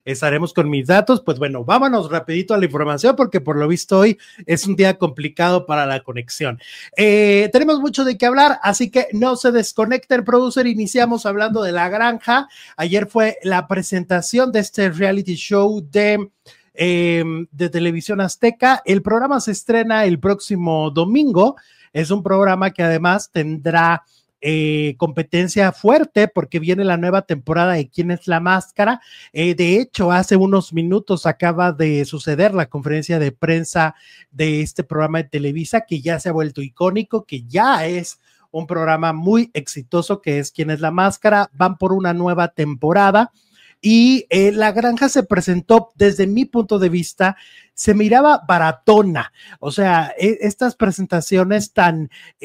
estaremos con mis datos. Pues bueno, vámonos rapidito a la información porque por lo visto hoy es un día complicado para la conexión. Tenemos mucho de qué hablar, así que no se desconecten, producer. Iniciamos hablando de La Granja. Ayer fue la presentación de este reality show de Televisión Azteca. El programa se estrena el próximo domingo. Es un programa que además tendrá competencia fuerte porque viene la nueva temporada de ¿Quién es la máscara? De hecho, hace unos minutos acaba de suceder la conferencia de prensa de este programa de Televisa, que ya se ha vuelto icónico, que ya es un programa muy exitoso, que es ¿Quién es la máscara? Van por una nueva temporada. Y La Granja se presentó, desde mi punto de vista, se miraba baratona. O sea, estas presentaciones tan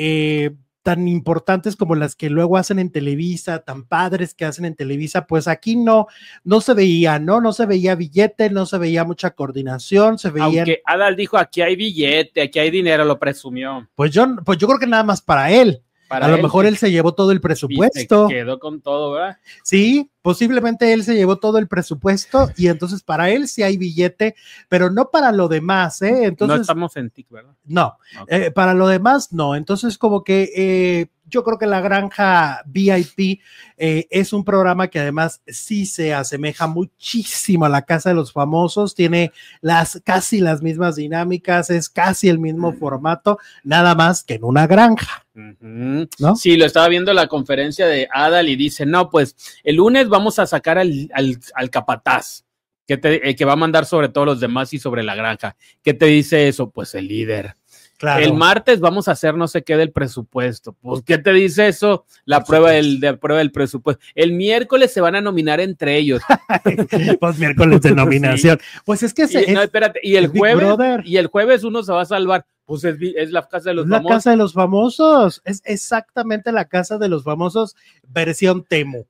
importantes como las que luego hacen en Televisa, tan padres que hacen en Televisa, pues aquí no se veía, ¿no? No se veía billete, no se veía mucha coordinación, se veía. Aunque Adal dijo, aquí hay billete, aquí hay dinero, lo presumió. Pues yo creo que nada más para él. A lo mejor él se llevó todo el presupuesto. Y se quedó con todo, ¿verdad? Sí, posiblemente él se llevó todo el presupuesto y entonces para él sí hay billete, pero no para lo demás, ¿eh? Entonces, no estamos en TIC, ¿verdad? No, okay. Para lo demás no. Entonces como que yo creo que La Granja VIP es un programa que además sí se asemeja muchísimo a La Casa de los Famosos, tiene casi las mismas dinámicas, es casi el mismo formato, nada más que en una granja. ¿No? Sí, lo estaba viendo la conferencia de Adal y dice, no, pues el lunes vamos a sacar al capataz que va a mandar sobre todos los demás y sobre La Granja. ¿Qué te dice eso? Pues el líder. Claro. El martes vamos a hacer no sé qué del presupuesto. Pues, ¿qué te dice eso? La prueba del presupuesto. El miércoles se van a nominar entre ellos. Pues miércoles de nominación. Sí. Pues es que no, espérate, y el jueves uno se va a salvar. Pues es la Casa de los Famosos. La Casa de los Famosos. Es exactamente La Casa de los Famosos versión Temu.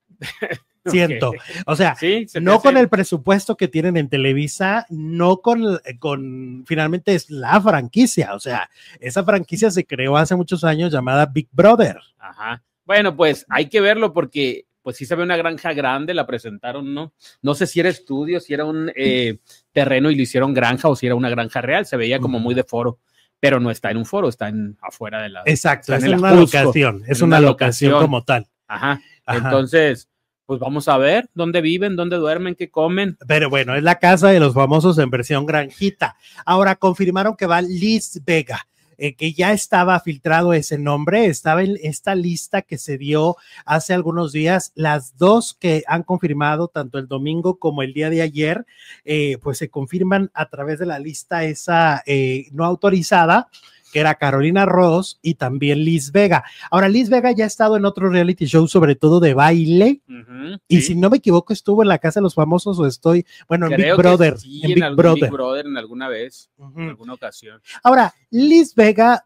Siento, okay. O sea, ¿sí? No con el presupuesto que tienen en Televisa, no con finalmente es la franquicia, o sea, esa franquicia se creó hace muchos años llamada Big Brother. Ajá, bueno, pues hay que verlo porque pues sí se ve una granja grande, la presentaron, ¿no? No sé si era estudio, si era un terreno y lo hicieron granja o si era una granja real, se veía como muy de foro. Pero no está en un foro, está afuera de la. Exacto, es una locación, es una locación como tal. Ajá. Entonces, pues vamos a ver dónde viven, dónde duermen, qué comen. Pero bueno, es La Casa de los Famosos en versión granjita. Ahora confirmaron que va Liz Vega, que ya estaba filtrado ese nombre, estaba en esta lista que se dio hace algunos días. Las dos que han confirmado, tanto el domingo como el día de ayer, pues se confirman a través de la lista esa no autorizada, que era Carolina Ross y también Liz Vega. Ahora, Liz Vega ya ha estado en otro reality show, sobre todo de baile, y si no me equivoco, estuvo en La Casa de los Famosos o en Big Brother. Sí, en Big Brother en alguna vez, en alguna ocasión. Ahora, Liz Vega,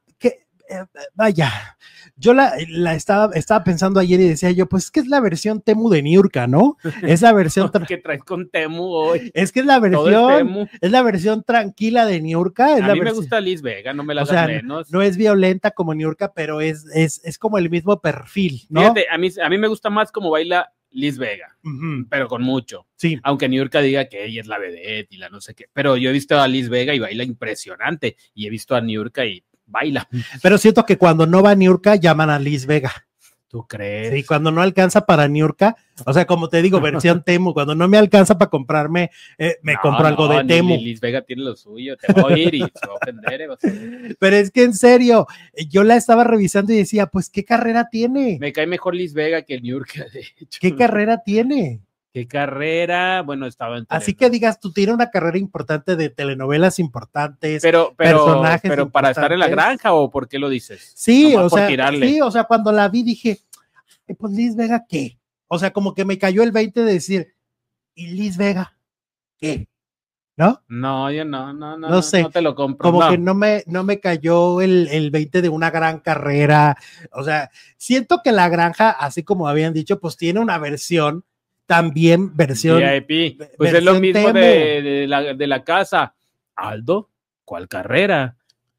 vaya, yo la estaba pensando ayer y decía yo, pues es que es la versión Temu de Niurka, ¿no? Es la versión que traes con Temu hoy. Es que es la versión tranquila de Niurka. A mí me gusta Liz Vega, no me la hagas menos. No es violenta como Niurka, pero es como el mismo perfil, ¿no? Fíjate, a mí me gusta más como baila Liz Vega, pero con mucho. Sí. Aunque Niurka diga que ella es la vedette y la no sé qué. Pero yo he visto a Liz Vega y baila impresionante. Y he visto a Niurka y baila. Pero siento que cuando no va Niurka, llaman a Liz Vega. ¿Tú crees? Sí, cuando no alcanza para Niurka, o sea, como te digo, versión Temu, cuando no me alcanza para comprarme, compro algo de Temu. Liz Vega tiene lo suyo, te va a oír y se va a ofender. Pero es que en serio, yo la estaba revisando y decía, pues, ¿qué carrera tiene? Me cae mejor Liz Vega que Niurka, de hecho. ¿Qué carrera tiene? ¿Qué carrera? Bueno, estaba en así que digas, tú tienes una carrera importante de telenovelas importantes, personajes pero para estar en La Granja, ¿o por qué lo dices? Sí, o sea, cuando la vi dije, pues Liz Vega, ¿qué? O sea, como que me cayó el 20 de decir, ¿y Liz Vega? ¿Qué? ¿No? No, yo no sé. No te lo compro. Como que no me cayó el 20 de una gran carrera. O sea, siento que La Granja, así como habían dicho, pues tiene una versión versión VIP, pues versión es lo mismo de la casa. Aldo, ¿cuál carrera?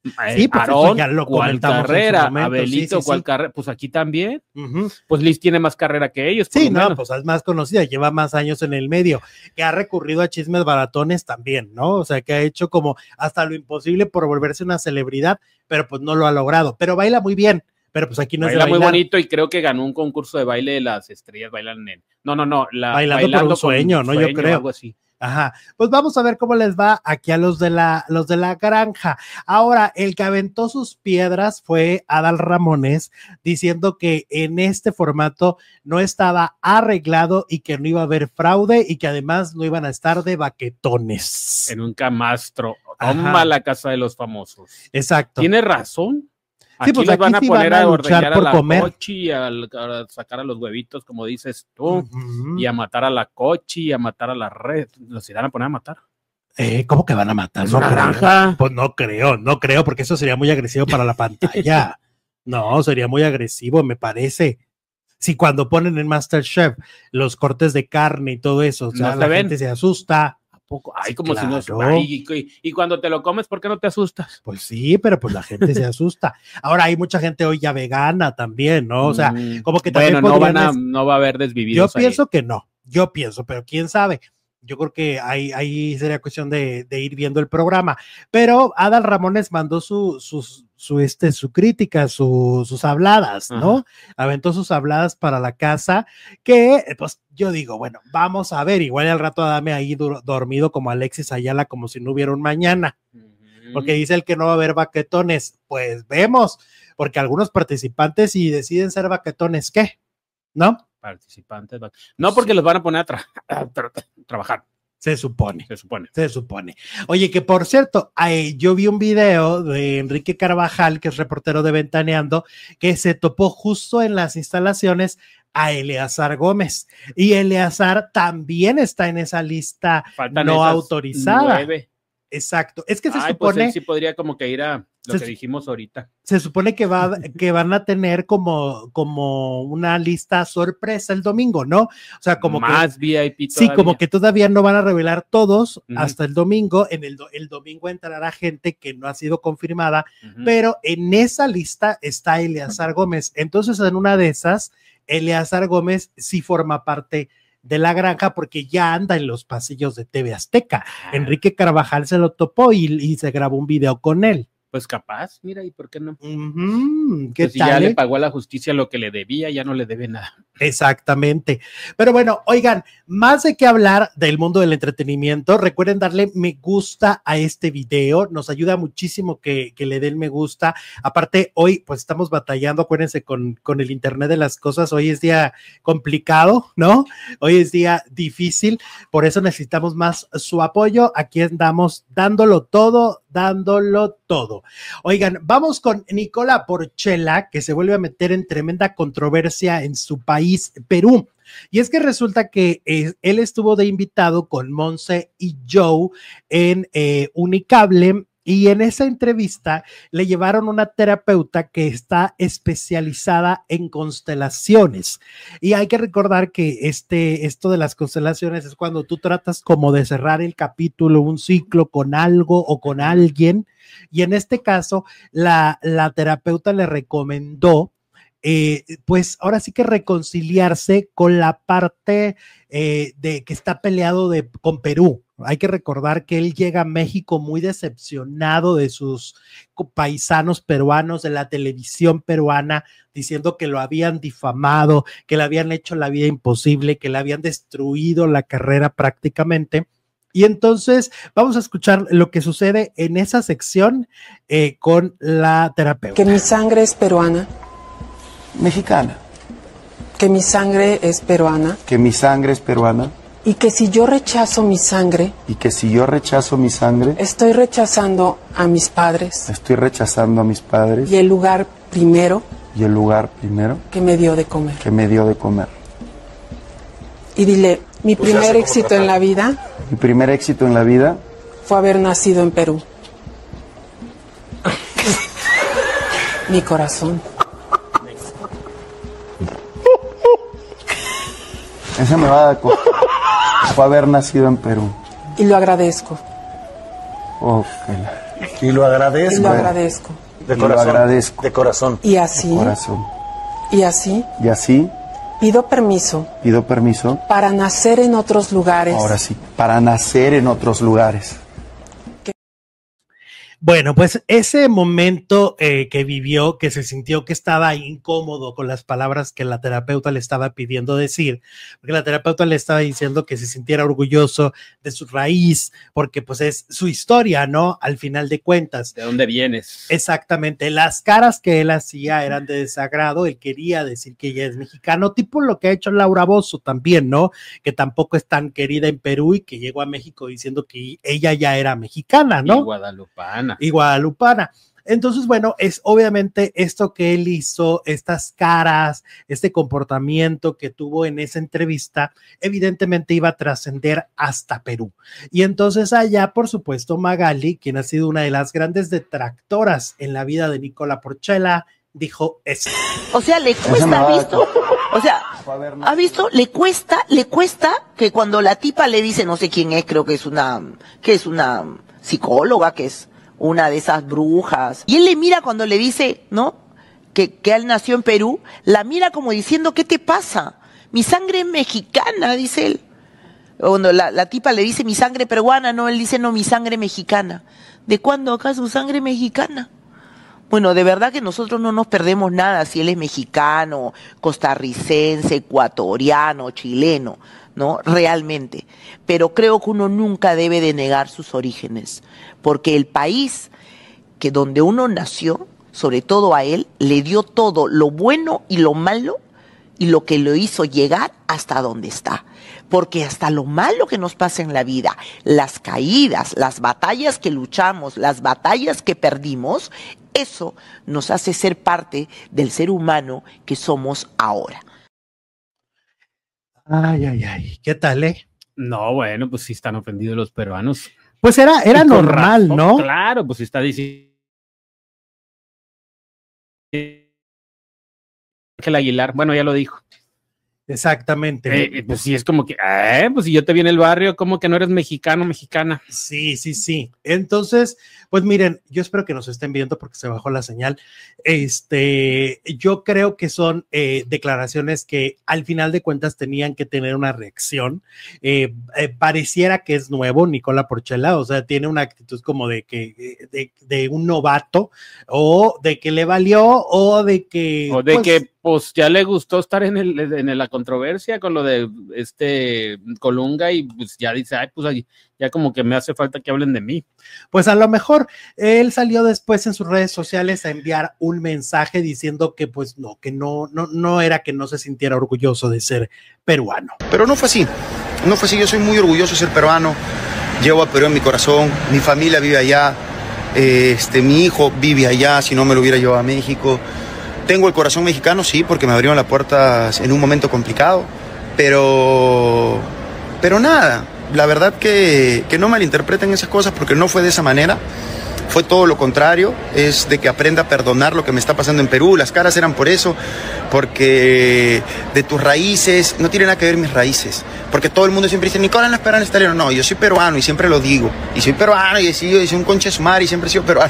Sí, pues eso ya lo ¿cuál comentamos carrera? en su momento. Abelito, Sí. ¿cuál carrera? Pues aquí también. Uh-huh. Pues Liz tiene más carrera que ellos. Sí, no, pues es más conocida, lleva más años en el medio, que ha recurrido a chismes baratones también, ¿no? O sea, que ha hecho como hasta lo imposible por volverse una celebridad, pero pues no lo ha logrado. Pero baila muy bien, pero pues aquí no baila es de muy bailar. bonito y creo que ganó un concurso de baile de las estrellas bailan en... No, bailando por un sueño, ¿no? Yo creo. Algo así. Ajá, pues vamos a ver cómo les va aquí a los de la granja. Ahora, el que aventó sus piedras fue Adal Ramones, diciendo que en este formato no estaba arreglado y que no iba a haber fraude y que además no iban a estar de baquetones. En un camastro. Toma la casa de los famosos. Exacto. ¿Tiene razón? Sí, aquí pues les van a poner a ordeñar por a la comer. cochi, a sacar a los huevitos, como dices tú, y a matar a la cochi, y a matar a la red. ¿Los irán a poner a matar? ¿Cómo que van a matar? ¿Es una granja? Pues no creo, porque eso sería muy agresivo para la pantalla. No, sería muy agresivo, me parece. Si cuando ponen en MasterChef los cortes de carne y todo eso, o sea, la gente se asusta. Poco. Ay, sí, como claro. si no. Y cuando te lo comes, ¿por qué no te asustas? Pues sí, pero pues la gente se asusta. Ahora hay mucha gente hoy ya vegana también, ¿no? O sea, como que también no va a haber desvividos. Yo pienso que no, pero quién sabe. Yo creo que ahí sería cuestión de ir viendo el programa. Pero Adal Ramones mandó su crítica, sus habladas, ¿no? Aventó sus habladas para la casa, que pues yo digo, bueno, vamos a ver, igual al rato Adame ahí dormido como Alexis Ayala, como si no hubiera un mañana, porque dice el que no va a haber baquetones, pues vemos, porque algunos participantes si deciden ser baquetones, ¿qué? ¿No? Participantes, no porque los van a poner a trabajar. Se supone. Oye, que por cierto, yo vi un video de Enrique Carvajal, que es reportero de Ventaneando, que se topó justo en las instalaciones a Eleazar Gómez. Y Eleazar también está en esa lista no autorizada. 9. Exacto. Es que se supone. Pues él sí podría como que ir a lo que dijimos ahorita. Se supone que van a tener como una lista sorpresa el domingo, ¿no? O sea, como más VIP todavía. Sí, como que todavía no van a revelar todos hasta el domingo. El domingo entrará gente que no ha sido confirmada, pero en esa lista está Eleazar Gómez. Entonces, en una de esas, Eleazar Gómez sí forma parte de la granja porque ya anda en los pasillos de TV Azteca. Enrique Carvajal se lo topó y se grabó un video con él. Pues capaz, mira, ¿y por qué no? ¿Qué pues si tal? Ya le pagó a la justicia lo que le debía, ya no le debe nada. Exactamente. Pero bueno, oigan, más de qué hablar del mundo del entretenimiento, recuerden darle me gusta a este video, nos ayuda muchísimo que le den me gusta. Aparte, hoy pues estamos batallando, acuérdense, con el internet de las cosas, hoy es día complicado, ¿no? Hoy es día difícil, por eso necesitamos más su apoyo. Aquí andamos dándolo todo. Oigan, vamos con Nicola Porchela, que se vuelve a meter en tremenda controversia en su país, Perú. Y es que resulta que él estuvo de invitado con Monse y Joe en Unicable, y en esa entrevista le llevaron una terapeuta que está especializada en constelaciones. Y hay que recordar que esto de las constelaciones es cuando tú tratas como de cerrar el capítulo, un ciclo con algo o con alguien. Y en este caso, la terapeuta le recomendó pues ahora sí que reconciliarse con la parte de que está peleado con Perú. Hay que recordar que él llega a México muy decepcionado de sus paisanos peruanos, de la televisión peruana, diciendo que lo habían difamado, que le habían hecho la vida imposible, que le habían destruido la carrera prácticamente. Y entonces vamos a escuchar lo que sucede en esa sección con la terapeuta. Que mi sangre es peruana. Mexicana. Que mi sangre es peruana. Que mi sangre es peruana. Y que si yo rechazo mi sangre. Y que si yo rechazo mi sangre. Estoy rechazando a mis padres. Estoy rechazando a mis padres. Y el lugar primero. Y el lugar primero. Que me dio de comer. Que me dio de comer. Y dile, mi primer éxito en la vida. Mi primer éxito en la vida. Fue haber nacido en Perú. Mi corazón. Esa me va a costar. Fue haber nacido en Perú. Y lo agradezco. Ok. Y lo Y lo agradezco. agradezco. De Y lo corazón. agradezco. De corazón. Y así, Corazón. y así, Y así pido permiso pido permiso, para nacer en otros lugares. ahora sí, para nacer en otros lugares. Bueno, pues ese momento que vivió, que se sintió que estaba incómodo con las palabras que la terapeuta le estaba pidiendo decir, porque la terapeuta le estaba diciendo que se sintiera orgulloso de su raíz, porque pues es su historia, ¿no? Al final de cuentas. ¿De dónde vienes? Exactamente, las caras que él hacía eran de desagrado, él quería decir que ella es mexicano, tipo lo que ha hecho Laura Bozzo también, ¿no? Que tampoco es tan querida en Perú y que llegó a México diciendo que ella ya era mexicana, ¿no? Y guadalupana. Y guadalupana. Entonces, bueno, es obviamente esto que él hizo, estas caras, este comportamiento que tuvo en esa entrevista, evidentemente iba a trascender hasta Perú. Y entonces allá, por supuesto, Magali, quien ha sido una de las grandes detractoras en la vida de Nicola Porchela, dijo eso. O sea, le Esa me cuesta, va ¿ha a- visto? O sea, ¿ha visto? Le cuesta que cuando la tipa le dice, no sé quién es, creo que es una psicóloga, que es una de esas brujas, y él le mira cuando le dice, ¿no? Que él nació en Perú, la mira como diciendo, ¿qué te pasa? Mi sangre es mexicana, dice él. Cuando la tipa le dice mi sangre peruana, no, él dice, no, mi sangre mexicana. ¿De cuándo acá su sangre mexicana? Bueno, de verdad que nosotros no nos perdemos nada si él es mexicano, costarricense, ecuatoriano, chileno, ¿no? Realmente. Pero creo que uno nunca debe de negar sus orígenes, porque el país que donde uno nació, sobre todo a él, le dio todo, lo bueno y lo malo, y lo que lo hizo llegar hasta donde está. Porque hasta lo malo que nos pasa en la vida, las caídas, las batallas que luchamos, las batallas que perdimos, eso nos hace ser parte del ser humano que somos ahora. Ay, ay, ay, ¿qué tal, No, bueno, pues sí están ofendidos los peruanos. Pues era Y con normal, razón, ¿no? Claro, pues sí está diciendo Ángel Aguilar, bueno, ya lo dijo. Exactamente. Pues sí, es como que, pues si yo te vi en el barrio, como que no eres mexicano, mexicana. Sí, sí, sí. Entonces, pues miren, yo espero que nos estén viendo porque se bajó la señal. Yo creo que son declaraciones que al final de cuentas tenían que tener una reacción. Pareciera que es nuevo Nicola Porchela, o sea, tiene una actitud como de que de un novato, o de que le valió, o de que O de que pues ya le gustó estar en la controversia con lo de Colunga y pues ya dice, ay, pues ya como que me hace falta que hablen de mí. Pues a lo mejor él salió después en sus redes sociales a enviar un mensaje diciendo que pues no, que no era que no se sintiera orgulloso de ser peruano. Pero no fue así, no fue así. Yo soy muy orgulloso de ser peruano, llevo a Perú en mi corazón, mi familia vive allá, mi hijo vive allá, si no me lo hubiera llevado a México. Tengo el corazón mexicano, sí, porque me abrieron las puertas en un momento complicado, pero nada, la verdad que no malinterpreten esas cosas porque no fue de esa manera. Fue todo lo contrario, es de que aprenda a perdonar lo que me está pasando en Perú. Las caras eran por eso, porque de tus raíces, no tiene nada que ver mis raíces, porque todo el mundo siempre dice, Nicola no es peruano, es italiano. No, yo soy peruano y siempre lo digo, y soy peruano y soy un concha de su madre y siempre he sido peruano,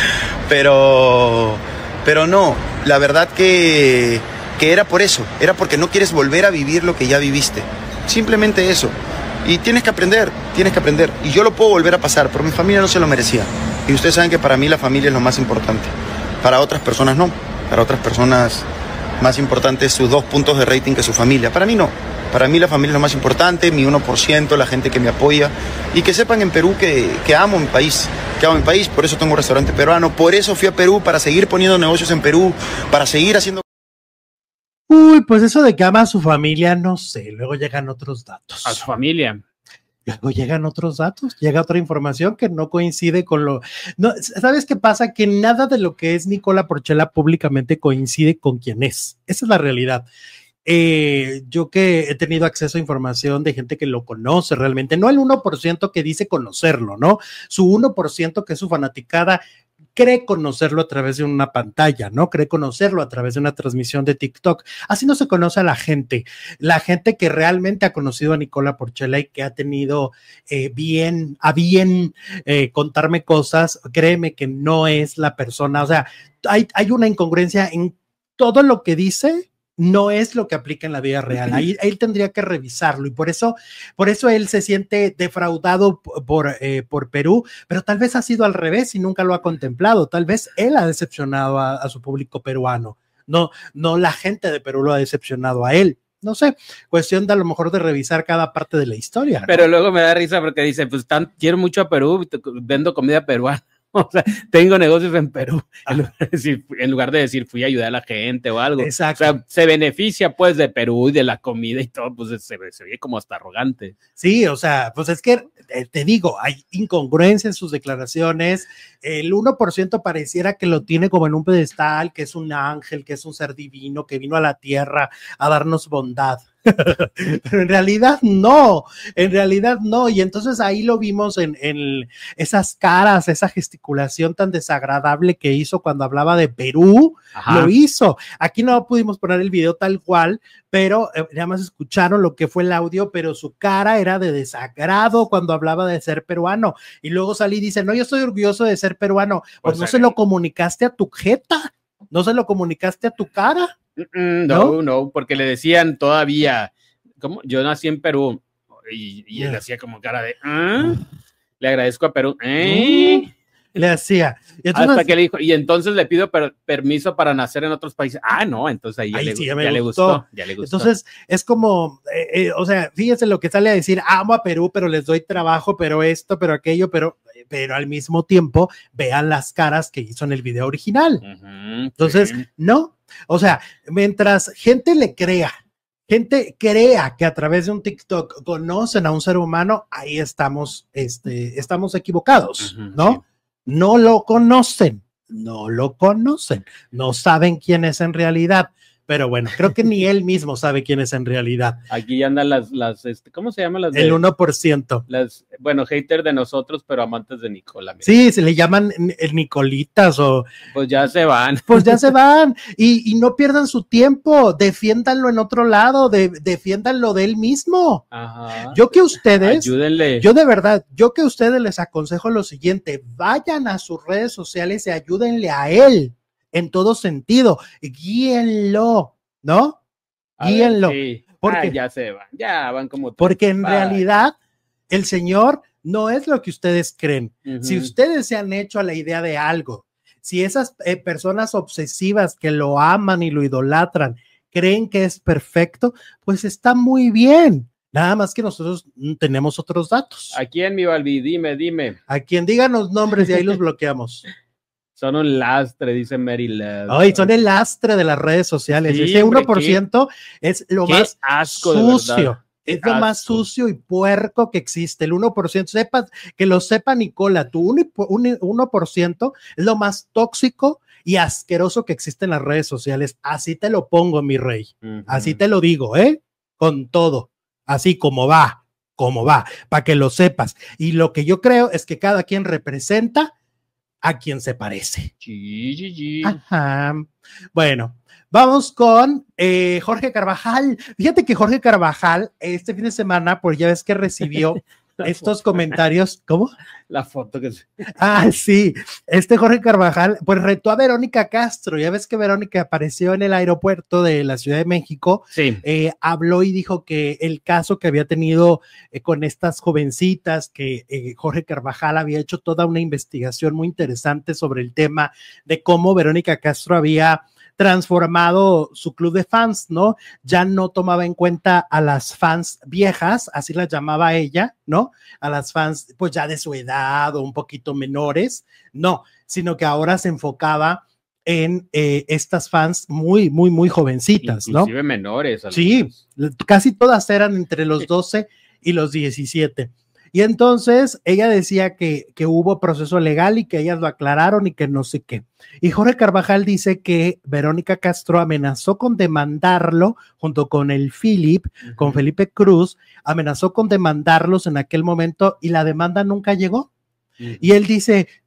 pero no, la verdad que era por eso, era porque no quieres volver a vivir lo que ya viviste, simplemente eso. Y tienes que aprender, y yo lo puedo volver a pasar, pero mi familia no se lo merecía. Y ustedes saben que para mí la familia es lo más importante. Para otras personas no. Para otras personas más importante es sus 2 puntos de rating que su familia. Para mí no. Para mí la familia es lo más importante, mi 1%, la gente que me apoya. Y que sepan en Perú que amo mi país. Por eso tengo un restaurante peruano. Por eso fui a Perú, para seguir poniendo negocios en Perú. Para seguir haciendo... Uy, pues eso de que ama a su familia, no sé, luego llegan otros datos. A su familia. Luego llegan otros datos, llega otra información que no coincide con lo... No, ¿sabes qué pasa? Que nada de lo que es Nicola Porchela públicamente coincide con quien es. Esa es la realidad. Yo que he tenido acceso a información de gente que lo conoce realmente, no el 1% que dice conocerlo, ¿no? Su 1% que es su fanaticada, cree conocerlo a través de una pantalla, ¿no? Cree conocerlo a través de una transmisión de TikTok. Así no se conoce a la gente que realmente ha conocido a Nicola Porchela y que ha tenido bien contarme cosas, créeme que no es la persona, o sea, hay una incongruencia en todo lo que dice, no es lo que aplica en la vida real. Ahí él tendría que revisarlo y por eso él se siente defraudado por Perú, pero tal vez ha sido al revés y nunca lo ha contemplado. Tal vez él ha decepcionado a su público peruano. No la gente de Perú lo ha decepcionado a él. No sé, cuestión de a lo mejor de revisar cada parte de la historia, ¿no? Pero luego me da risa porque dice, pues quiero mucho a Perú, vendo comida peruana. O sea, tengo negocios en Perú, en lugar de decir fui a ayudar a la gente o algo. Exacto. O sea, se beneficia pues de Perú y de la comida y todo, pues se ve como hasta arrogante. Sí, o sea, pues es que te digo, hay incongruencia en sus declaraciones. El 1% pareciera que lo tiene como en un pedestal, que es un ángel, que es un ser divino, que vino a la tierra a darnos bondad. Pero en realidad no, y entonces ahí lo vimos en esas caras, esa gesticulación tan desagradable que hizo cuando hablaba de Perú. Ajá. Lo hizo, aquí no pudimos poner el video tal cual, pero nada más escucharon lo que fue el audio, pero su cara era de desagrado cuando hablaba de ser peruano, y luego salí y dice, no, yo estoy orgulloso de ser peruano, pues no se lo comunicaste a tu jeta, no se lo comunicaste a tu cara. No, porque le decían todavía, ¿cómo? Yo nací en Perú y él hacía como cara de, le agradezco a Perú, le hacía. Entonces, hasta que le dijo, y entonces le pido permiso para nacer en otros países. No, entonces ahí ya le gustó. Entonces es como, o sea, fíjense lo que sale a decir, amo a Perú, pero les doy trabajo, pero esto, pero aquello, pero al mismo tiempo vean las caras que hizo en el video original. Entonces, no. O sea, mientras gente crea que a través de un TikTok conocen a un ser humano, ahí estamos equivocados, ¿no? Sí. No lo conocen, no saben quién es en realidad. Pero bueno, creo que ni él mismo sabe quién es en realidad. Aquí andan las ¿cómo se llaman? El 1%. Bueno, hater de nosotros, pero amantes de Nicola. Mira. Sí, se le llaman Nicolitas o... Pues ya se van. Y no pierdan su tiempo, defiéndanlo en otro lado, defiéndanlo de él mismo. Ajá. Ayúdenle. Yo de verdad, que ustedes les aconsejo lo siguiente, vayan a sus redes sociales y ayúdenle a él. En todo sentido, guíenlo, ¿no? Guíenlo. Sí. Porque ya van como... Porque en realidad el Señor no es lo que ustedes creen. Si ustedes se han hecho a la idea de algo, si esas personas obsesivas que lo aman y lo idolatran creen que es perfecto, pues está muy bien. Nada más que nosotros tenemos otros datos. ¿A quién, mi Balbi? Dime. A quien digan los nombres y ahí los bloqueamos. Son un lastre, dice Mary Love. Ay, son el lastre de las redes sociales. Sí, ese 1% es lo más asco, sucio. Es lo más sucio y puerco que existe. El 1%, que lo sepa Nicola, tu 1% es lo más tóxico y asqueroso que existe en las redes sociales. Así te lo pongo, mi rey. Así te lo digo, con todo. Así como va, para que lo sepas. Y lo que yo creo es que cada quien representa a quien se parece. Ajá. Bueno, vamos con Jorge Carvajal. Fíjate que Jorge Carvajal este fin de semana, pues ya ves que recibió estos comentarios. ¿Cómo? La foto que... Sí, Jorge Carvajal, pues retó a Verónica Castro. Ya ves que Verónica apareció en el aeropuerto de la Ciudad de México. Sí. Habló y dijo que el caso que había tenido con estas jovencitas, que Jorge Carvajal había hecho toda una investigación muy interesante sobre el tema de cómo Verónica Castro había transformado su club de fans, ¿no? Ya no tomaba en cuenta a las fans viejas, así las llamaba ella, ¿no? A las fans, pues ya de su edad o un poquito menores, no, sino que ahora se enfocaba en estas fans muy, muy, muy jovencitas, ¿no? Inclusive menores. Algunos. Sí, casi todas eran entre los 12 y los 17. Y entonces ella decía que hubo proceso legal y que ellas lo aclararon y que no sé qué. Y Jorge Carvajal dice que Verónica Castro amenazó con demandarlo junto con el con Felipe Cruz, amenazó con demandarlos en aquel momento y la demanda nunca llegó. Y él dice,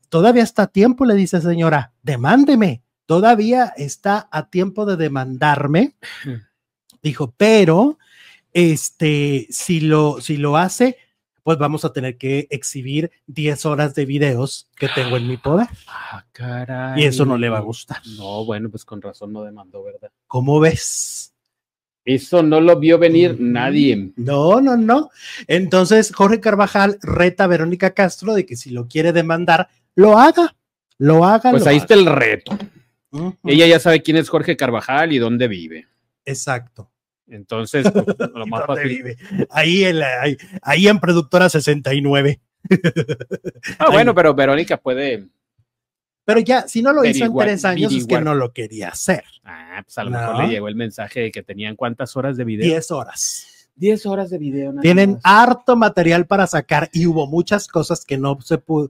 todavía está a tiempo, le dice señora, demándeme, todavía está a tiempo de demandarme. Dijo, pero si lo hace, pues vamos a tener que exhibir 10 horas de videos que tengo en mi poder. Ah, caray. Y eso no le va a gustar. No, bueno, pues con razón no demandó, ¿verdad? ¿Cómo ves? Eso no lo vio venir nadie. No. Entonces, Jorge Carvajal reta a Verónica Castro de que si lo quiere demandar, lo haga. Pues ahí está el reto. Uh-huh. Ella ya sabe quién es Jorge Carvajal y dónde vive. Exacto. Entonces, pues, lo más ¿Dónde fácil. vive? Ahí en Productora 69. Bueno, pero Verónica puede. Pero ya, si no lo hizo en 3 años, es que averiguar. no lo quería hacer. Pues a lo mejor le llegó el mensaje de que tenían ¿cuántas horas de video? 10 horas. 10 horas de video. Tienen harto material para sacar y hubo muchas cosas que no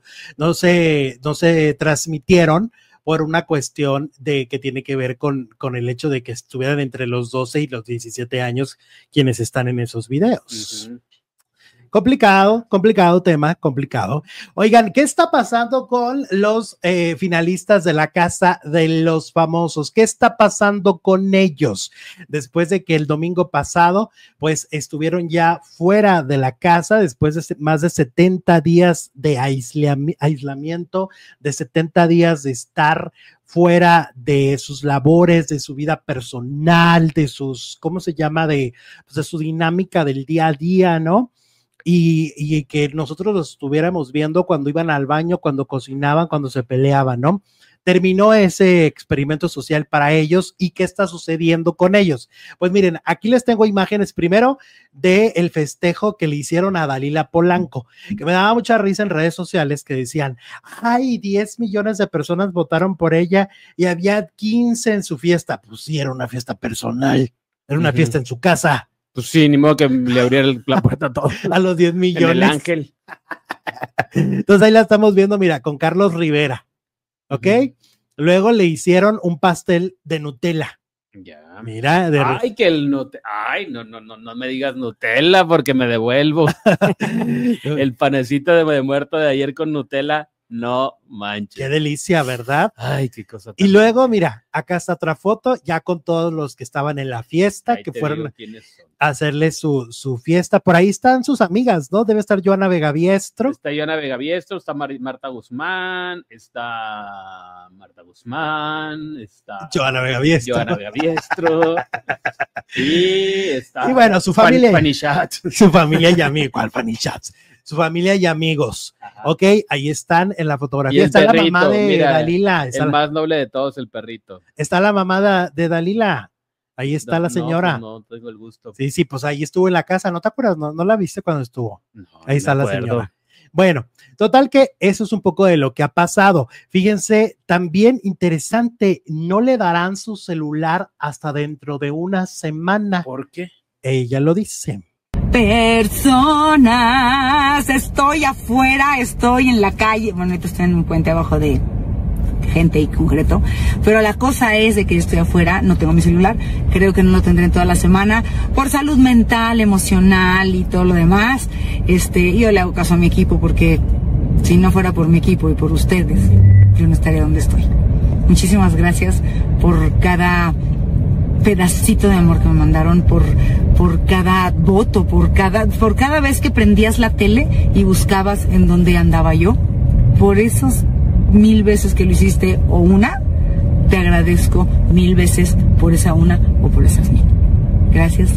se transmitieron por una cuestión de que tiene que ver con el hecho de que estuvieran entre los 12 y los 17 años quienes están en esos videos. Uh-huh. Complicado tema, complicado. Oigan, ¿qué está pasando con los finalistas de la Casa de los Famosos? ¿Qué está pasando con ellos? Después de que el domingo pasado, pues estuvieron ya fuera de la casa, después de más de 70 días de aislamiento, de 70 días de estar fuera de sus labores, de su vida personal, de sus, ¿cómo se llama? De su dinámica del día a día, ¿no? Y que nosotros los estuviéramos viendo cuando iban al baño, cuando cocinaban, cuando se peleaban, ¿no? Terminó ese experimento social para ellos. ¿Y qué está sucediendo con ellos? Pues miren, aquí les tengo imágenes primero del festejo que le hicieron a Dalila Polanco, que me daba mucha risa en redes sociales, que decían, ay, 10 millones de personas votaron por ella y había 15 en su fiesta. Pues sí, era una fiesta personal, era una fiesta en su casa. Pues sí, ni modo que le abriera la puerta a todos. A los 10 millones. En el Ángel. Entonces ahí la estamos viendo, mira, con Carlos Rivera, ¿ok? Luego le hicieron un pastel de Nutella. Ya. Mira. Ay, que el Nutella. Ay, no me digas Nutella porque me devuelvo. El panecito de muerto de ayer con Nutella. No manches. Qué delicia, ¿verdad? Ay, qué cosa. Y luego, mira, acá está otra foto, ya con todos los que estaban en la fiesta, ahí que te fueron digo a hacerle su fiesta. Por ahí están sus amigas, ¿no? Debe estar Joana Vegaviestro. Está Joana Vegaviestro, está Marta Guzmán, está Joana Vegaviestro. Y está. Y bueno, su familia. Fanny Schatz. Su familia y amigos. ¿Cuál Fanny Schatz? Su familia y amigos. Ajá. Ok, ahí están en la fotografía. Está perrito, la mamá de Dalila. El más noble de todos, el perrito. Está la mamá de Dalila. Ahí está la señora. No tengo el gusto. Sí, pues ahí estuvo en la casa. ¿No te acuerdas? ¿No la viste cuando estuvo? No, ahí está la señora. Bueno, total que eso es un poco de lo que ha pasado. Fíjense, también interesante, no le darán su celular hasta dentro de una semana. ¿Por qué? Ella lo dice. Personas, estoy afuera, estoy en la calle, bueno, ahorita estoy en un puente abajo de gente y concreto, pero la cosa es de que yo estoy afuera, no tengo mi celular, creo que no lo tendré en toda la semana, por salud mental, emocional y todo lo demás. Yo le hago caso a mi equipo porque si no fuera por mi equipo y por ustedes, yo no estaría donde estoy. Muchísimas gracias por cada pedacito de amor que me mandaron, por cada voto, por cada vez que prendías la tele y buscabas en dónde andaba yo, por esos 1000 veces que lo hiciste o una, te agradezco 1000 veces por esa una o por esas 1000. Gracias.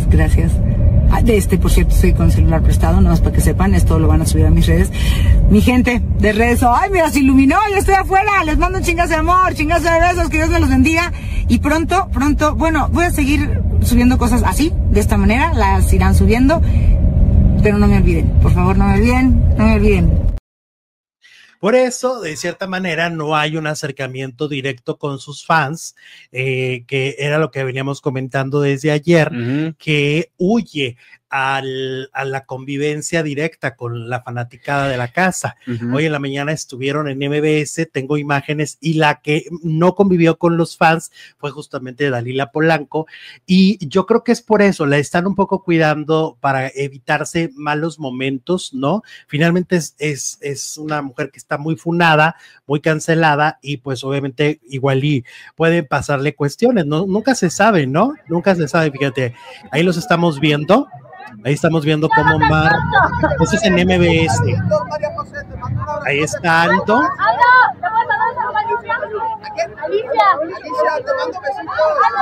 Por cierto, estoy con celular prestado, nada más para que sepan, esto lo van a subir a mis redes. Mi gente de redes, ay, mira, se iluminó, yo estoy afuera, les mando un chingazo de amor, chingazo de besos, que Dios me los bendiga. Y pronto, bueno, voy a seguir subiendo cosas así, de esta manera, las irán subiendo, pero no me olviden, por favor, no me olviden. Por eso, de cierta manera, no hay un acercamiento directo con sus fans, que era lo que veníamos comentando desde ayer, que huye. a la convivencia directa con la fanaticada de la casa. Hoy en la mañana estuvieron en MBS, tengo imágenes, y la que no convivió con los fans fue justamente Dalila Polanco, y yo creo que es por eso, la están un poco cuidando para evitarse malos momentos, ¿no? Finalmente es una mujer que está muy funada, muy cancelada, y pues obviamente igual y pueden pasarle cuestiones, ¿no? Nunca se sabe, ¿no? Nunca se sabe, fíjate, ahí los estamos viendo. Ahí estamos viendo cómo Mar, eso es en MBS. Ahí está Aldo. Aldo, ¿te vas a dar a Alicia? Alicia, te mando besitos.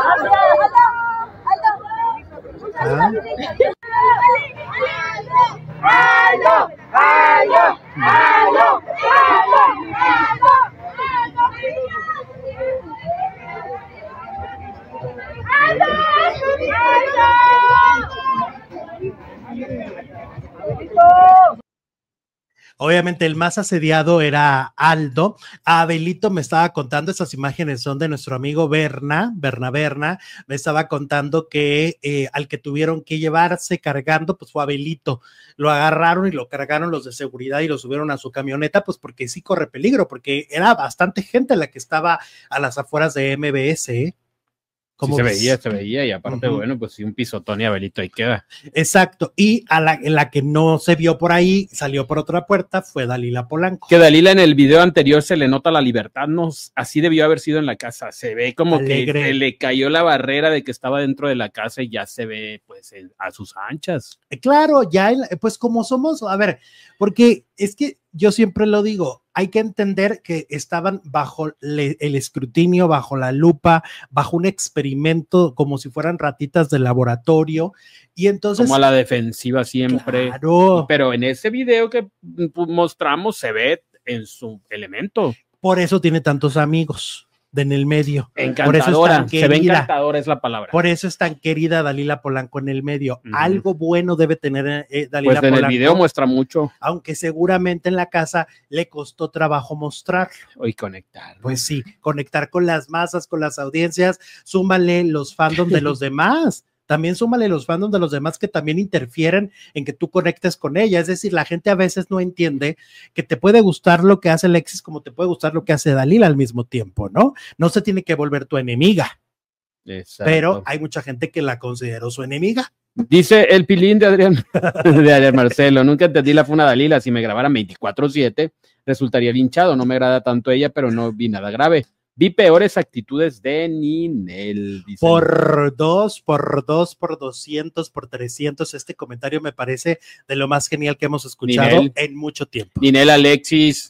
Obviamente el más asediado era Aldo. Abelito me estaba contando, esas imágenes son de nuestro amigo Berna, me estaba contando que al que tuvieron que llevarse cargando, pues fue Abelito. Lo agarraron y lo cargaron los de seguridad y lo subieron a su camioneta, pues porque sí corre peligro, porque era bastante gente la que estaba a las afueras de MBS, ¿eh? Sí, se veía, y aparte, bueno, pues sí, un pisotón y Abelito ahí queda. Exacto, y en la que no se vio por ahí, salió por otra puerta, fue Dalila Polanco. Que Dalila en el video anterior se le nota la libertad, no, así debió haber sido en la casa, se ve como alegre, que se le cayó la barrera de que estaba dentro de la casa y ya se ve pues a sus anchas. Claro, ya, pues como somos, a ver, porque es que yo siempre lo digo, hay que entender que estaban bajo el escrutinio, bajo la lupa, bajo un experimento, como si fueran ratitas de laboratorio, y entonces... Como a la defensiva siempre. Claro. Pero en ese video que mostramos se ve en su elemento. Por eso tiene tantos amigos en el medio. Encantadora, se ve encantadora es la palabra. Por eso es tan querida Dalila Polanco en el medio. Algo bueno debe tener Dalila Polanco. Pues en el video muestra mucho. Aunque seguramente en la casa le costó trabajo mostrarlo. Y conectar. Pues sí, conectar con las masas, con las audiencias, súmale los fandoms de los demás. También súmale los fandoms de los demás que también interfieren en que tú conectes con ella. Es decir, la gente a veces no entiende que te puede gustar lo que hace Alexis como te puede gustar lo que hace Dalila al mismo tiempo, ¿no? No se tiene que volver tu enemiga. Exacto. Pero hay mucha gente que la consideró su enemiga. Dice el pilín de Adrián Marcelo, nunca entendí la funa Dalila, si me grabaran 24/7 resultaría linchado, no me agrada tanto ella, pero no vi nada grave. Vi peores actitudes de Ninel. Por 2, por 200, por 300. Este comentario me parece de lo más genial que hemos escuchado Ninel, en mucho tiempo. Alexis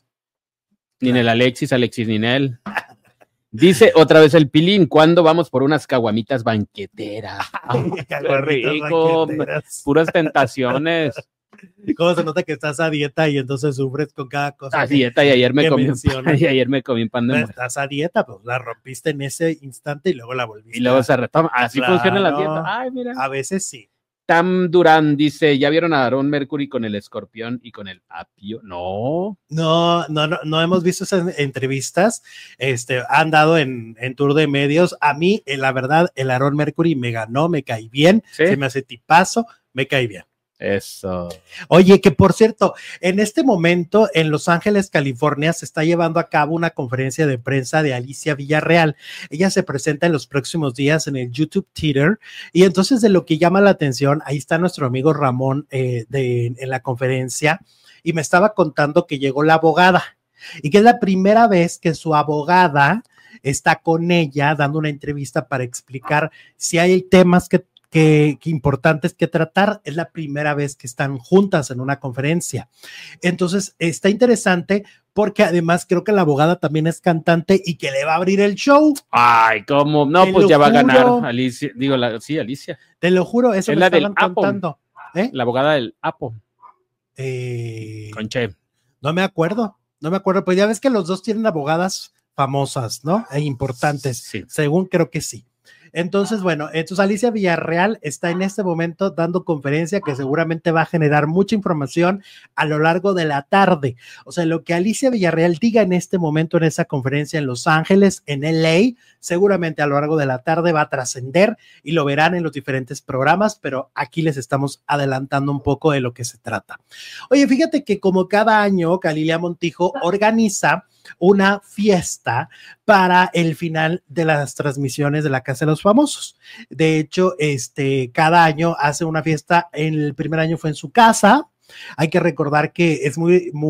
Ninel. Dice otra vez el pilín, ¿cuándo vamos por unas caguamitas banqueteras? Qué rico, puras tentaciones. ¿Cómo se nota que estás a dieta y entonces sufres con cada cosa? A dieta, y ayer me comí un pan de muerto. Estás a dieta, pues la rompiste en ese instante y luego la volviste. Y luego se retoma. Así funciona la dieta. Ay, mira. A veces sí. Tam Durán dice, ¿ya vieron a Aaron Mercury con el escorpión y con el apio? No hemos visto esas entrevistas. Han dado en tour de medios. A mí, la verdad, el Aaron Mercury me ganó, me cae bien, ¿sí? Se me hace tipazo, me cae bien. Eso. Oye, que por cierto, en este momento en Los Ángeles, California, se está llevando a cabo una conferencia de prensa de Alicia Villarreal. Ella se presenta en los próximos días en el YouTube Theater, y entonces de lo que llama la atención, ahí está nuestro amigo Ramón en la conferencia, y me estaba contando que llegó la abogada, y que es la primera vez que su abogada está con ella dando una entrevista para explicar si hay temas que importantes que tratar. Es la primera vez que están juntas en una conferencia. Entonces está interesante porque además creo que la abogada también es cantante y que le va a abrir el show. Ay, ¿cómo? No, pues ya va a ganar Alicia. Sí, Alicia. Te lo juro, eso es me estaban contando. La abogada del Apo. Conche. No me acuerdo, pues ya ves que los dos tienen abogadas famosas, ¿no? E importantes. Sí. Según creo que sí. Entonces, bueno, entonces Alicia Villarreal está en este momento dando conferencia que seguramente va a generar mucha información a lo largo de la tarde. O sea, lo que Alicia Villarreal diga en este momento en esa conferencia en Los Ángeles, en LA, seguramente a lo largo de la tarde va a trascender y lo verán en los diferentes programas, pero aquí les estamos adelantando un poco de lo que se trata. Oye, fíjate que como cada año, Galilea Montijo organiza una fiesta para el final de las transmisiones de la Casa de los Famosos. De hecho, cada año hace una fiesta. El primer año fue en su casa. Hay que recordar que es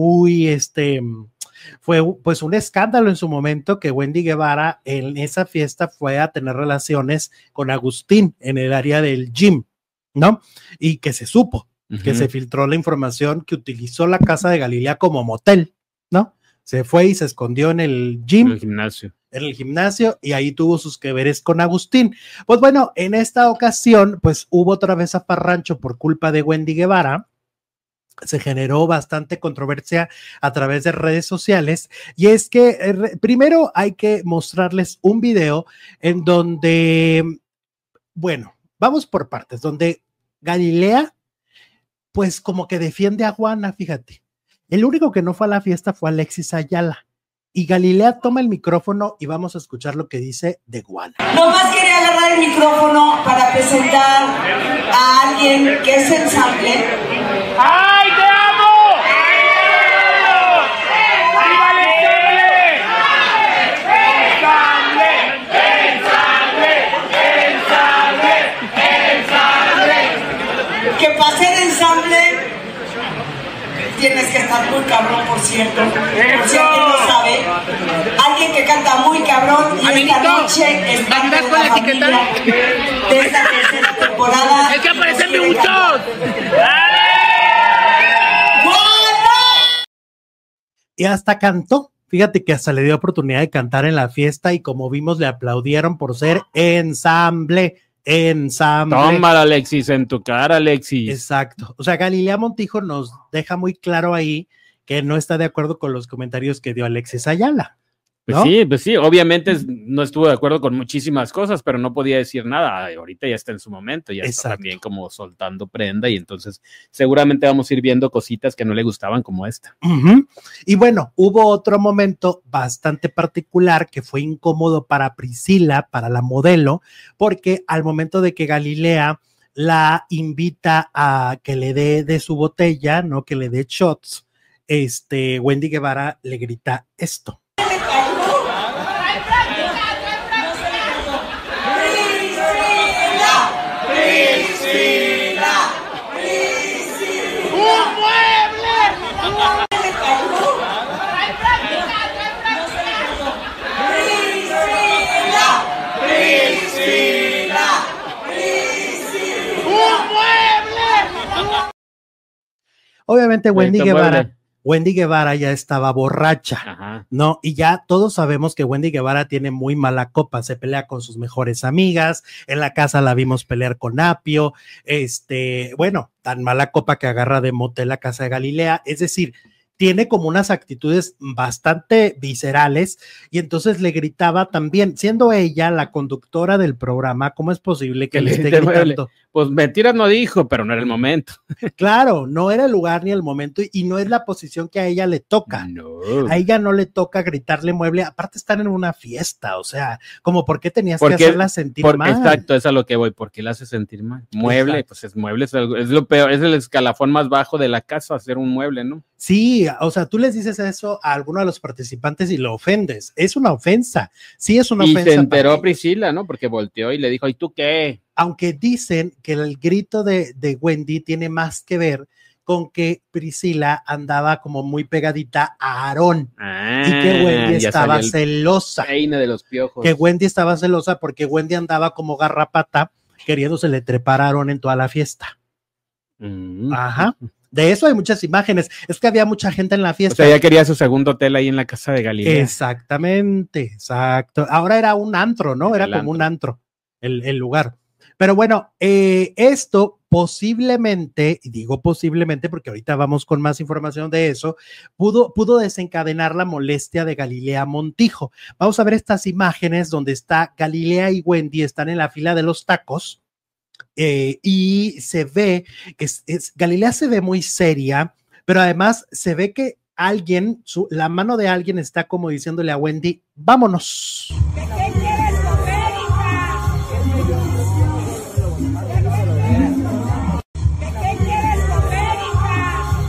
fue pues un escándalo en su momento que Wendy Guevara en esa fiesta fue a tener relaciones con Agustín en el área del gym, ¿no? Y que se supo, que se filtró la información que utilizó la casa de Galilea como motel, ¿no? Se fue y se escondió en el gym. En el gimnasio y ahí tuvo sus que veres con Agustín. Pues bueno, en esta ocasión, pues hubo otra vez zafarrancho por culpa de Wendy Guevara. Se generó bastante controversia a través de redes sociales y es que primero hay que mostrarles un video en donde, bueno, vamos por partes, donde Galilea, pues como que defiende a Juana, fíjate. El único que no fue a la fiesta fue Alexis Ayala. Y Galilea toma el micrófono y vamos a escuchar lo que dice de Juana. Nomás quería agarrar el micrófono para presentar a alguien que es ensamble. ¡Ay, te amo! ¡Arriba el ensamble! Que para ser ensamble tienes que estar muy cabrón, por cierto. Por si alguien no sabe. Alguien que canta muy cabrón y esta noche es parte de la familia de esta tercera temporada. ¡Es que aparecen muchos! Y hasta cantó. Fíjate que hasta le dio oportunidad de cantar en la fiesta y como vimos le aplaudieron por ser ensamble. Tómala, Alexis, en tu cara, Alexis. Exacto. O sea, Galilea Montijo nos deja muy claro ahí que no está de acuerdo con los comentarios que dio Alexis Ayala, ¿no? Pues sí, obviamente no estuvo de acuerdo con muchísimas cosas, pero no podía decir nada. Ay, ahorita ya está en su momento, ya está también como soltando prenda y entonces seguramente vamos a ir viendo cositas que no le gustaban como esta. Y bueno, hubo otro momento bastante particular que fue incómodo para Priscila, para la modelo, porque al momento de que Galilea la invita a que le dé de su botella, ¿no? Que le dé shots, Wendy Guevara le grita esto. Obviamente Wendy Guevara ya estaba borracha, ¿no? Y ya todos sabemos que Wendy Guevara tiene muy mala copa, se pelea con sus mejores amigas, en la casa la vimos pelear con Apio, bueno, tan mala copa que agarra de motel la casa de Galilea, es decir, tiene como unas actitudes bastante viscerales y entonces le gritaba también, siendo ella la conductora del programa, ¿cómo es posible que le esté gritando? Pues mentiras no dijo, pero no era el momento. Claro, no era el lugar ni el momento y no es la posición que a ella le toca. No. A ella no le toca gritarle mueble, aparte están en una fiesta, o sea, como ¿por qué tenías que hacerla sentir mal? Exacto, es a lo que voy, ¿por qué la hace sentir mal? Mueble, exacto. Pues es mueble, es lo peor, es el escalafón más bajo de la casa, hacer un mueble, ¿no? Sí, o sea, tú les dices eso a alguno de los participantes y lo ofendes, es una ofensa, sí es una ofensa. Y se enteró Priscila, ¿no? Porque volteó y le dijo, ¿y tú qué? Aunque dicen que el grito de Wendy tiene más que ver con que Priscila andaba como muy pegadita a Aarón y que Wendy estaba celosa. Reina de los piojos. Que Wendy estaba celosa porque Wendy andaba como garrapata queriéndosele trepar a Aarón en toda la fiesta. Ajá. De eso hay muchas imágenes. Es que había mucha gente en la fiesta. O sea, ella quería su segundo hotel ahí en la casa de Galilea. Exactamente, exacto. Ahora era un antro, ¿no? Era como un antro el lugar. Pero bueno, esto posiblemente, y digo posiblemente porque ahorita vamos con más información de eso, pudo desencadenar la molestia de Galilea Montijo. Vamos a ver estas imágenes donde está Galilea y Wendy, están en la fila de los tacos. Y se ve, Galilea se ve muy seria, pero además se ve que alguien, la mano de alguien está como diciéndole a Wendy, vámonos. ¿Qué quieres comer, hija? ¿Qué quieres comer, hija?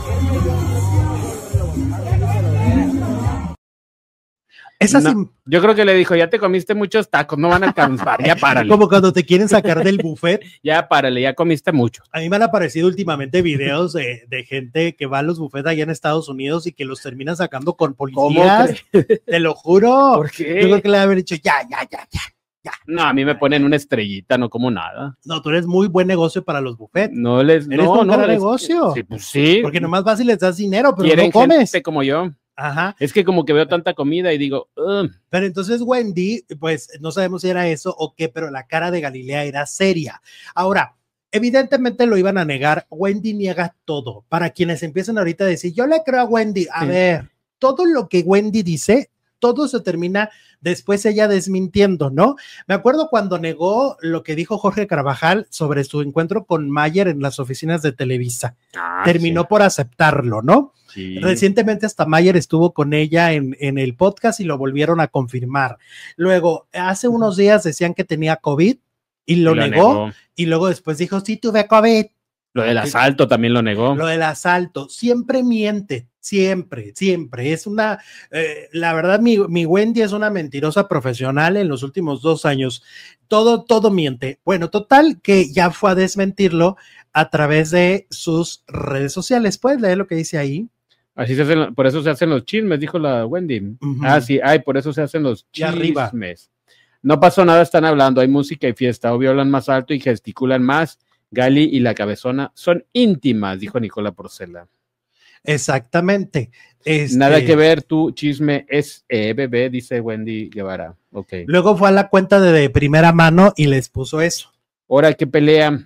Es así. No, yo creo que le dijo, ya te comiste muchos tacos, no van a alcanzar, ya párale. Como cuando te quieren sacar del buffet. Ya párale, ya comiste mucho. A mí me han aparecido últimamente videos de gente que va a los buffets allá en Estados Unidos y que los termina sacando con policías. Te lo juro. ¿Por qué? Yo creo que le haber dicho, ya. No, a mí me ponen una estrellita, no como nada. No, tú eres muy buen negocio para los buffets. No les, Eres no, un no. gran negocio. Sí, pues sí. Porque nomás vas y les das dinero, pero Quieren no comes. gente como yo. Ajá. Es que como que veo tanta comida y digo, Pero entonces Wendy, pues no sabemos si era eso o qué, pero la cara de Galilea era seria. Ahora, evidentemente lo iban a negar. Wendy niega todo. Para quienes empiezan ahorita a decir, yo le creo a Wendy. A ver, todo lo que Wendy dice, todo se termina después ella desmintiendo, ¿no? Me acuerdo cuando negó lo que dijo Jorge Carvajal sobre su encuentro con Mayer en las oficinas de Televisa. Terminó por aceptarlo, ¿no? Sí. Recientemente hasta Mayer estuvo con ella en el podcast y lo volvieron a confirmar. Luego, hace unos días decían que tenía COVID y lo negó. Y luego después dijo, sí, tuve COVID. Lo del asalto también lo negó. Lo del asalto, siempre miente, siempre. Es una, la verdad, mi Wendy es una mentirosa profesional en los últimos 2 años. Todo miente. Bueno, total que ya fue a desmentirlo a través de sus redes sociales. ¿Puedes leer lo que dice ahí? Así se hacen, por eso se hacen los chismes, dijo la Wendy. Sí, por eso se hacen los chismes. Arriba. No pasó nada, están hablando, hay música y fiesta, obvio hablan más alto y gesticulan más. Gali y la cabezona son íntimas, dijo Nicola Porcela. Exactamente. Nada que ver, tu chisme es bebé, dice Wendy Guevara. Okay. Luego fue a la cuenta de primera mano y les puso eso. Ahora que pelea.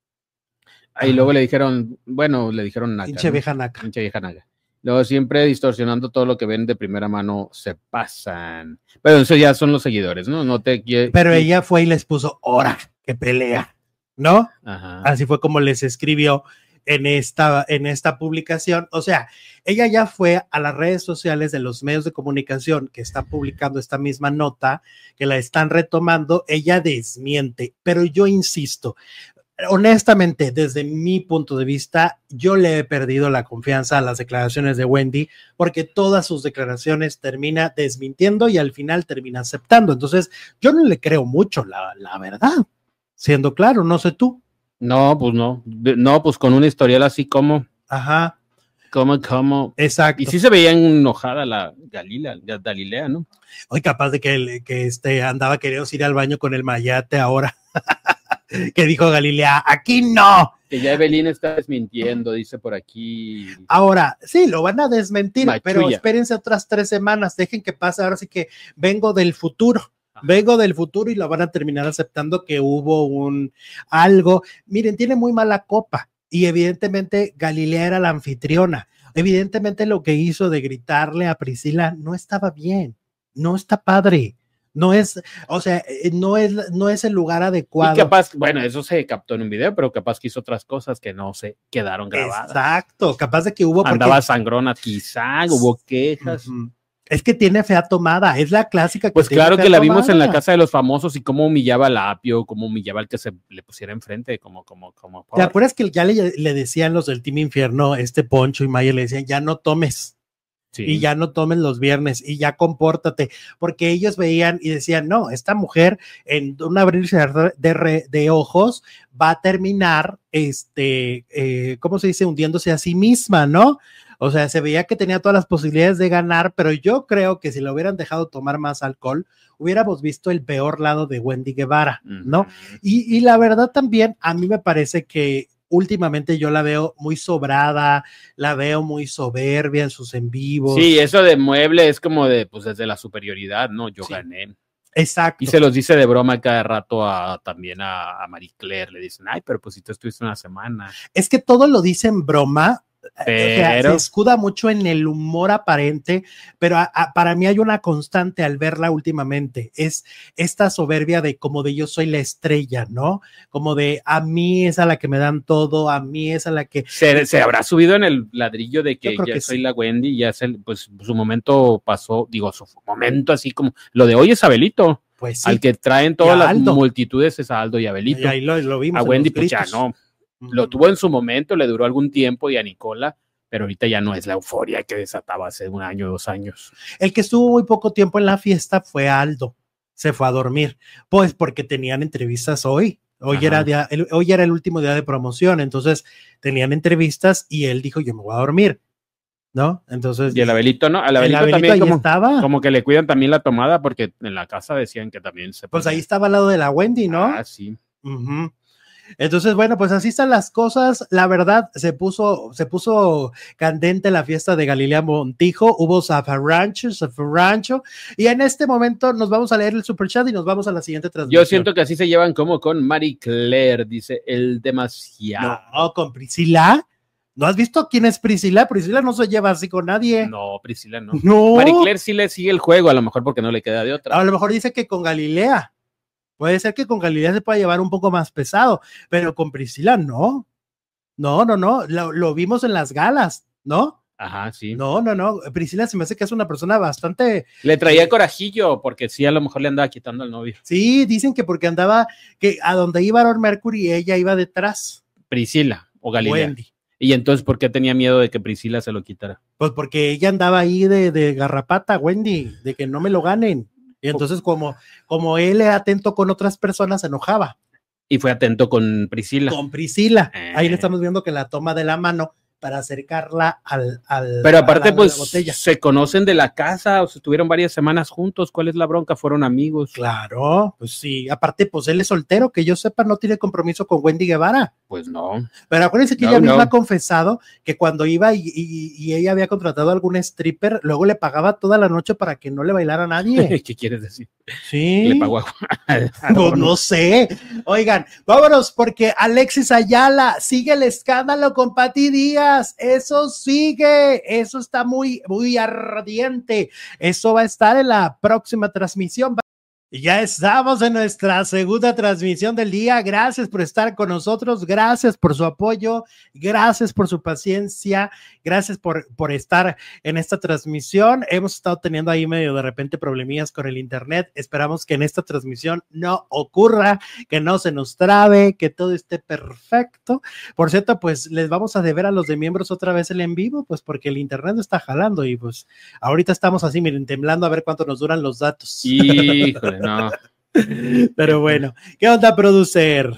Y luego le dijeron naca. Pinche vieja naca. Pinche vieja naca. Luego siempre distorsionando todo lo que ven de primera mano se pasan. Pero eso ya son los seguidores, ¿no? No te quiere. Pero ella fue y les puso, ahora que pelea, ¿no? Ajá. Así fue como les escribió en esta publicación. O sea, ella ya fue a las redes sociales de los medios de comunicación que están publicando esta misma nota, que la están retomando, ella desmiente, pero yo insisto, honestamente, desde mi punto de vista, yo le he perdido la confianza a las declaraciones de Wendy, porque todas sus declaraciones termina desmintiendo y al final termina aceptando. Entonces, yo no le creo mucho, la verdad, siendo claro, no sé tú. No, pues no. No, pues con un historial así como. Ajá. Como. Exacto. Y sí se veía enojada la Galilea, ¿no? Hoy capaz de que andaba queriendo ir al baño con el mayate ahora. Que dijo Galilea, aquí no. Que ya Evelyn está desmintiendo, dice por aquí. Ahora, sí, lo van a desmentir, Machulla. pero espérense otras 3 semanas, dejen que pase, ahora sí que vengo del futuro y lo van a terminar aceptando que hubo algo. Miren, tiene muy mala copa y evidentemente Galilea era la anfitriona. Evidentemente lo que hizo de gritarle a Priscila no estaba bien, no está padre. No es, o sea, no es el lugar adecuado. Y capaz, bueno, eso se captó en un video, pero capaz que hizo otras cosas que no se quedaron grabadas. Exacto, capaz de que hubo. Andaba sangrona quizá, hubo quejas. Es que tiene fea tomada, es la clásica. Pues claro que la vimos en la casa de los famosos y cómo humillaba al Apio, cómo humillaba al que se le pusiera enfrente, como. ¿Te acuerdas que ya le decían los del Team Infierno, Poncho y Maya le decían, ya no tomes? Sí. Y ya no tomen los viernes y ya compórtate, porque ellos veían y decían, no, esta mujer en un abrir de ojos va a terminar, ¿cómo se dice? Hundiéndose a sí misma, ¿no? O sea, se veía que tenía todas las posibilidades de ganar, pero yo creo que si lo hubieran dejado tomar más alcohol, hubiéramos visto el peor lado de Wendy Guevara, ¿no? Y la verdad también, a mí me parece que últimamente yo la veo muy sobrada, la veo muy soberbia en sus en vivos. Sí, eso de mueble es como de, pues desde la superioridad, ¿no? Yo gané. Exacto. Y se los dice de broma cada rato también a Marie Claire. Le dicen, ay, pero pues si tú estuviste una semana. Es que todo lo dice en broma. Pero se escuda mucho en el humor aparente, pero para mí hay una constante al verla últimamente, es esta soberbia de como de yo soy la estrella, ¿no? Como de a mí es a la que me dan todo, a mí es a la que... Se habrá subido en el ladrillo de que ya que soy sí. la Wendy, ya pues su momento pasó, digo, su momento así como, lo de hoy es Abelito, pues sí. Al que traen todas las multitudes es a Aldo y Abelito. Y ahí lo vimos. A Wendy pues ya no. Lo tuvo en su momento, le duró algún tiempo y a Nicola, pero ahorita ya no es la euforia que desataba hace 1 año, 2 años. El que estuvo muy poco tiempo en la fiesta fue Aldo, se fue a dormir, pues porque tenían entrevistas hoy. Hoy era el último día de promoción, entonces tenían entrevistas y él dijo, yo me voy a dormir, ¿no? Entonces... Y el Abelito, ¿no? Al Abelito también como que le cuidan también la tomada porque en la casa decían que también se... Pues ahí estaba al lado de la Wendy, ¿no? Ah, sí. Entonces, bueno, pues así están las cosas. La verdad, se puso candente la fiesta de Galilea Montijo. Hubo zafarrancho. Y en este momento nos vamos a leer el superchat y nos vamos a la siguiente transmisión. Yo siento que así se llevan como con Marie Claire, dice el demasiado. No, con Priscila. ¿No has visto quién es Priscila? Priscila no se lleva así con nadie. No, Priscila no. No. Marie Claire sí le sigue el juego, a lo mejor porque no le queda de otra. A lo mejor dice que con Galilea. Puede ser que con Galilea se pueda llevar un poco más pesado, pero con Priscila no. No. Lo vimos en las galas, ¿no? Ajá, sí. No. Priscila se me hace que es una persona bastante... Le traía corajillo, porque sí, a lo mejor le andaba quitando al novio. Sí, dicen que porque andaba, que a donde iba Aaron Mercury, ella iba detrás. Priscila o Galilea. Wendy. Y entonces, ¿por qué tenía miedo de que Priscila se lo quitara? Pues porque ella andaba ahí de garrapata, Wendy, de que no me lo ganen. Y entonces como él era atento con otras personas, se enojaba. Y fue atento con Priscila. Con Priscila. Ahí le estamos viendo que la toma de la mano para acercarla al pero aparte, pues, botella. Se conocen de la casa, o sea, estuvieron varias semanas juntos. ¿Cuál es la bronca? Fueron amigos. Claro, pues sí. Aparte, pues él es soltero, que yo sepa, no tiene compromiso con Wendy Guevara. Pues no. Pero acuérdense que ella misma ha confesado que cuando iba y ella había contratado a algún stripper, luego le pagaba toda la noche para que no le bailara a nadie. ¿Qué quieres decir? Sí. Le pagó pues no sé. Oigan, vámonos porque Alexis Ayala sigue el escándalo con Pati Díaz. Eso sigue. Eso está muy, muy ardiente. Eso va a estar en la próxima transmisión. Y ya estamos en nuestra segunda transmisión del día. Gracias por estar con nosotros, gracias por su apoyo, gracias por su paciencia, gracias por estar en esta transmisión. Hemos estado teniendo ahí medio de repente problemillas con el internet. Esperamos que en esta transmisión no ocurra, que no se nos trabe, que todo esté perfecto. Por cierto, pues les vamos a deber a los de miembros otra vez el en vivo, pues porque el internet no está jalando y pues ahorita estamos así, miren, temblando a ver cuánto nos duran los datos. Híjole. No. Pero bueno, ¿qué onda, producer?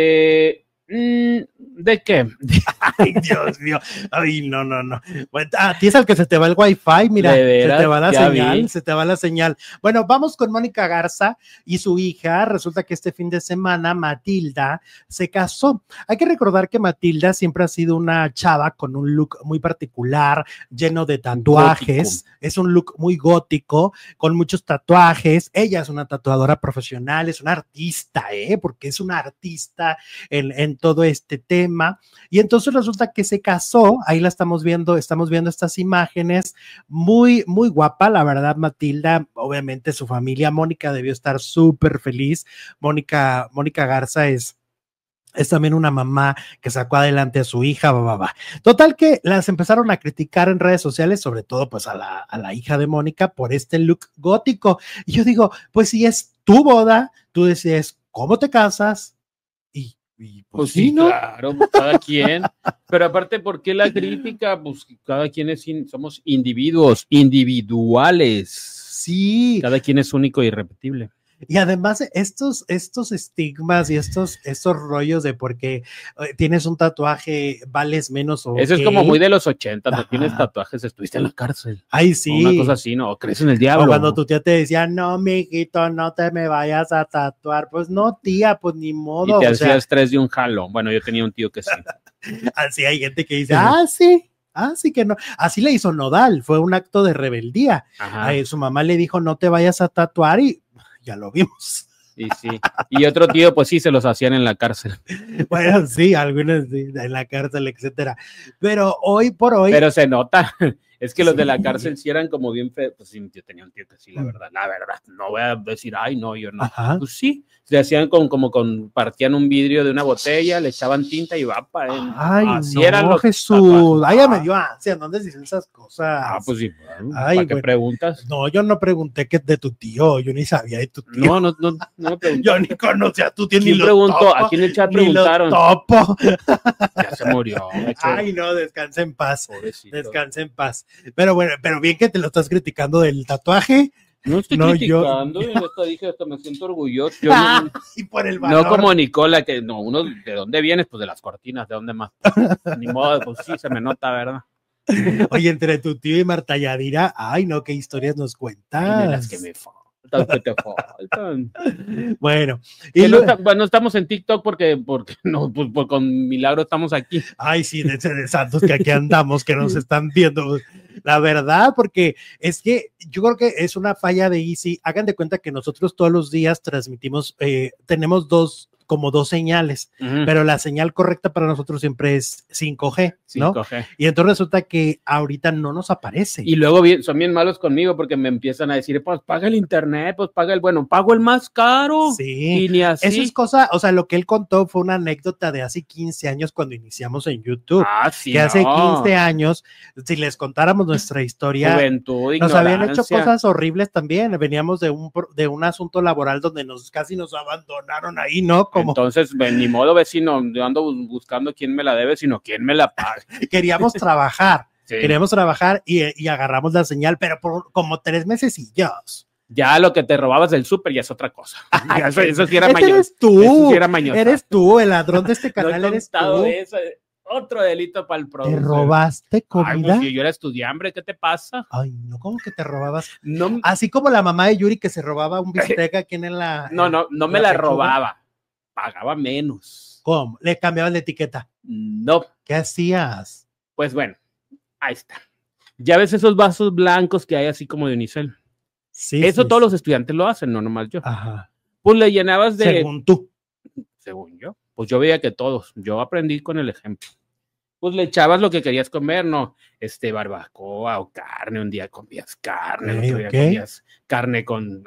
¿De qué? Ay, Dios mío. Ay, no. Bueno, a ti es al que se te va el wifi, mira, se te va la señal, se te va la señal. Bueno, vamos con Mónica Garza y su hija. Resulta que este fin de semana Matilda se casó. Hay que recordar que Matilda siempre ha sido una chava con un look muy particular, lleno de tatuajes. Gótico. Es un look muy gótico, con muchos tatuajes. Ella es una tatuadora profesional, es una artista, porque es una artista en todo este tema. Y entonces resulta que se casó. Ahí la estamos viendo estas imágenes. Muy, muy guapa, la verdad, Matilda. Obviamente su familia, Mónica, debió estar súper feliz. Mónica Garza es también una mamá que sacó adelante a su hija, Total que las empezaron a criticar en redes sociales, sobre todo pues a la hija de Mónica por este look gótico. Y yo digo, pues si es tu boda, tú decides cómo te casas y pues sí, ¿no? Claro, cada quien. Pero aparte, ¿por qué la crítica? Pues cada quien somos individuos, individuales. Sí. Cada quien es único e irrepetible. Y además estos estigmas y estos rollos de porque tienes un tatuaje vales menos o eso es como muy de los 80, no tienes tatuajes, estuviste en la cárcel. Ay, sí. O una cosa así, ¿no? Crees en el diablo. O cuando tu tía te decía, no, mijito, no te me vayas a tatuar. Pues no, tía, pues ni modo. Y te hacía estrés de un jalo. Bueno, yo tenía un tío que sí. Así hay gente que dice, sí. Así que no, así le hizo Nodal, fue un acto de rebeldía. Su mamá le dijo, no te vayas a tatuar y ya lo vimos. Y sí. Y otro tío, pues sí, se los hacían en la cárcel. Bueno, sí, algunos sí, en la cárcel, etcétera. Pero hoy por hoy. Pero se nota. Es que los de la cárcel sí eran como bien feos. Pues sí, yo tenía un tío que sí, la verdad, no voy a decir, ay, no, yo no. Ajá. Pues sí, se hacían partían un vidrio de una botella, le echaban tinta y va para él. Ay, así no, eran los Jesús. tatuajes. Ay, ya me dio ansia. ¿Dónde dicen esas cosas? Pues sí. Ay, ¿Para qué bueno. preguntas? No, yo no pregunté que de tu tío. Yo ni sabía de tu tío. No pregunté. Yo ni conocía a tu tío. ¿Quién ni lo preguntó? topo, Aquí en el chat ni lo preguntaron. topo. Ya se murió. Ay, no, descansa en paz. Pobrecito. Descansa en paz. Pero bueno, pero bien que te lo estás criticando del tatuaje. No estoy No, criticando, hasta me siento orgulloso. Yo no, Y por el valor. no como Nicola, que no, uno, ¿de dónde vienes? Pues de las cortinas, ¿de dónde más? Ni modo, pues sí, se me nota, ¿verdad? Oye, entre tu tío y Marta Yadira, ay, no, qué historias nos cuentas. Ay, de las que me faltan, que te faltan. Bueno, Que y no estamos en TikTok porque no, pues con milagro estamos aquí. ay, sí, de santos que aquí andamos, que nos están viendo. La verdad, porque es que yo creo que es una falla de Easy. Hagan de cuenta que nosotros todos los días transmitimos, tenemos dos señales, pero la señal correcta para nosotros siempre es 5G, ¿no? 5G. Y entonces resulta que ahorita no nos aparece. Y luego son bien malos conmigo porque me empiezan a decir, pues paga el internet, pues paga pago el más caro. Sí, y ni así. eso es cosa, o sea, lo que él contó fue una anécdota de hace 15 años cuando iniciamos en YouTube. Sí, que hace 15 años, si les contáramos nuestra historia, juventud, nos habían hecho ignorancia. cosas horribles también. Veníamos de un asunto laboral donde casi nos abandonaron ahí, ¿no? Como Entonces, ni modo, vecino, yo ando buscando quién me la debe, sino quién me la paga. queríamos trabajar, Sí. y agarramos la señal, pero por como 3 mesecillos. Ya lo que te robabas del súper ya es otra cosa. Eso sí era Ese mañoso. eres tú, Eso sí era mañoso. eres tú, el ladrón de este No canal, he eres contado tú. eso. Otro delito para el ¿Te productor. robaste Ay, comida? pues si yo era estudiante, ¿qué te pasa? Ay, no, ¿cómo que te robabas? No, Así como la mamá de Yuri que se robaba un bistec aquí en la... no me en la pechuga. robaba. Pagaba menos. ¿Cómo? Le cambiabas la etiqueta. No, ¿Qué hacías? pues bueno, ahí está. Ya ves esos vasos blancos que hay así como de unicel. Sí, Eso sí, todos sí. los estudiantes lo hacen, no nomás yo. Ajá. Pues le llenabas de... Según tú. Según yo. Pues yo veía que todos. Yo aprendí con el ejemplo. Pues le echabas lo que querías comer, ¿no? Barbacoa o carne. Un día comías carne, otro día comías carne con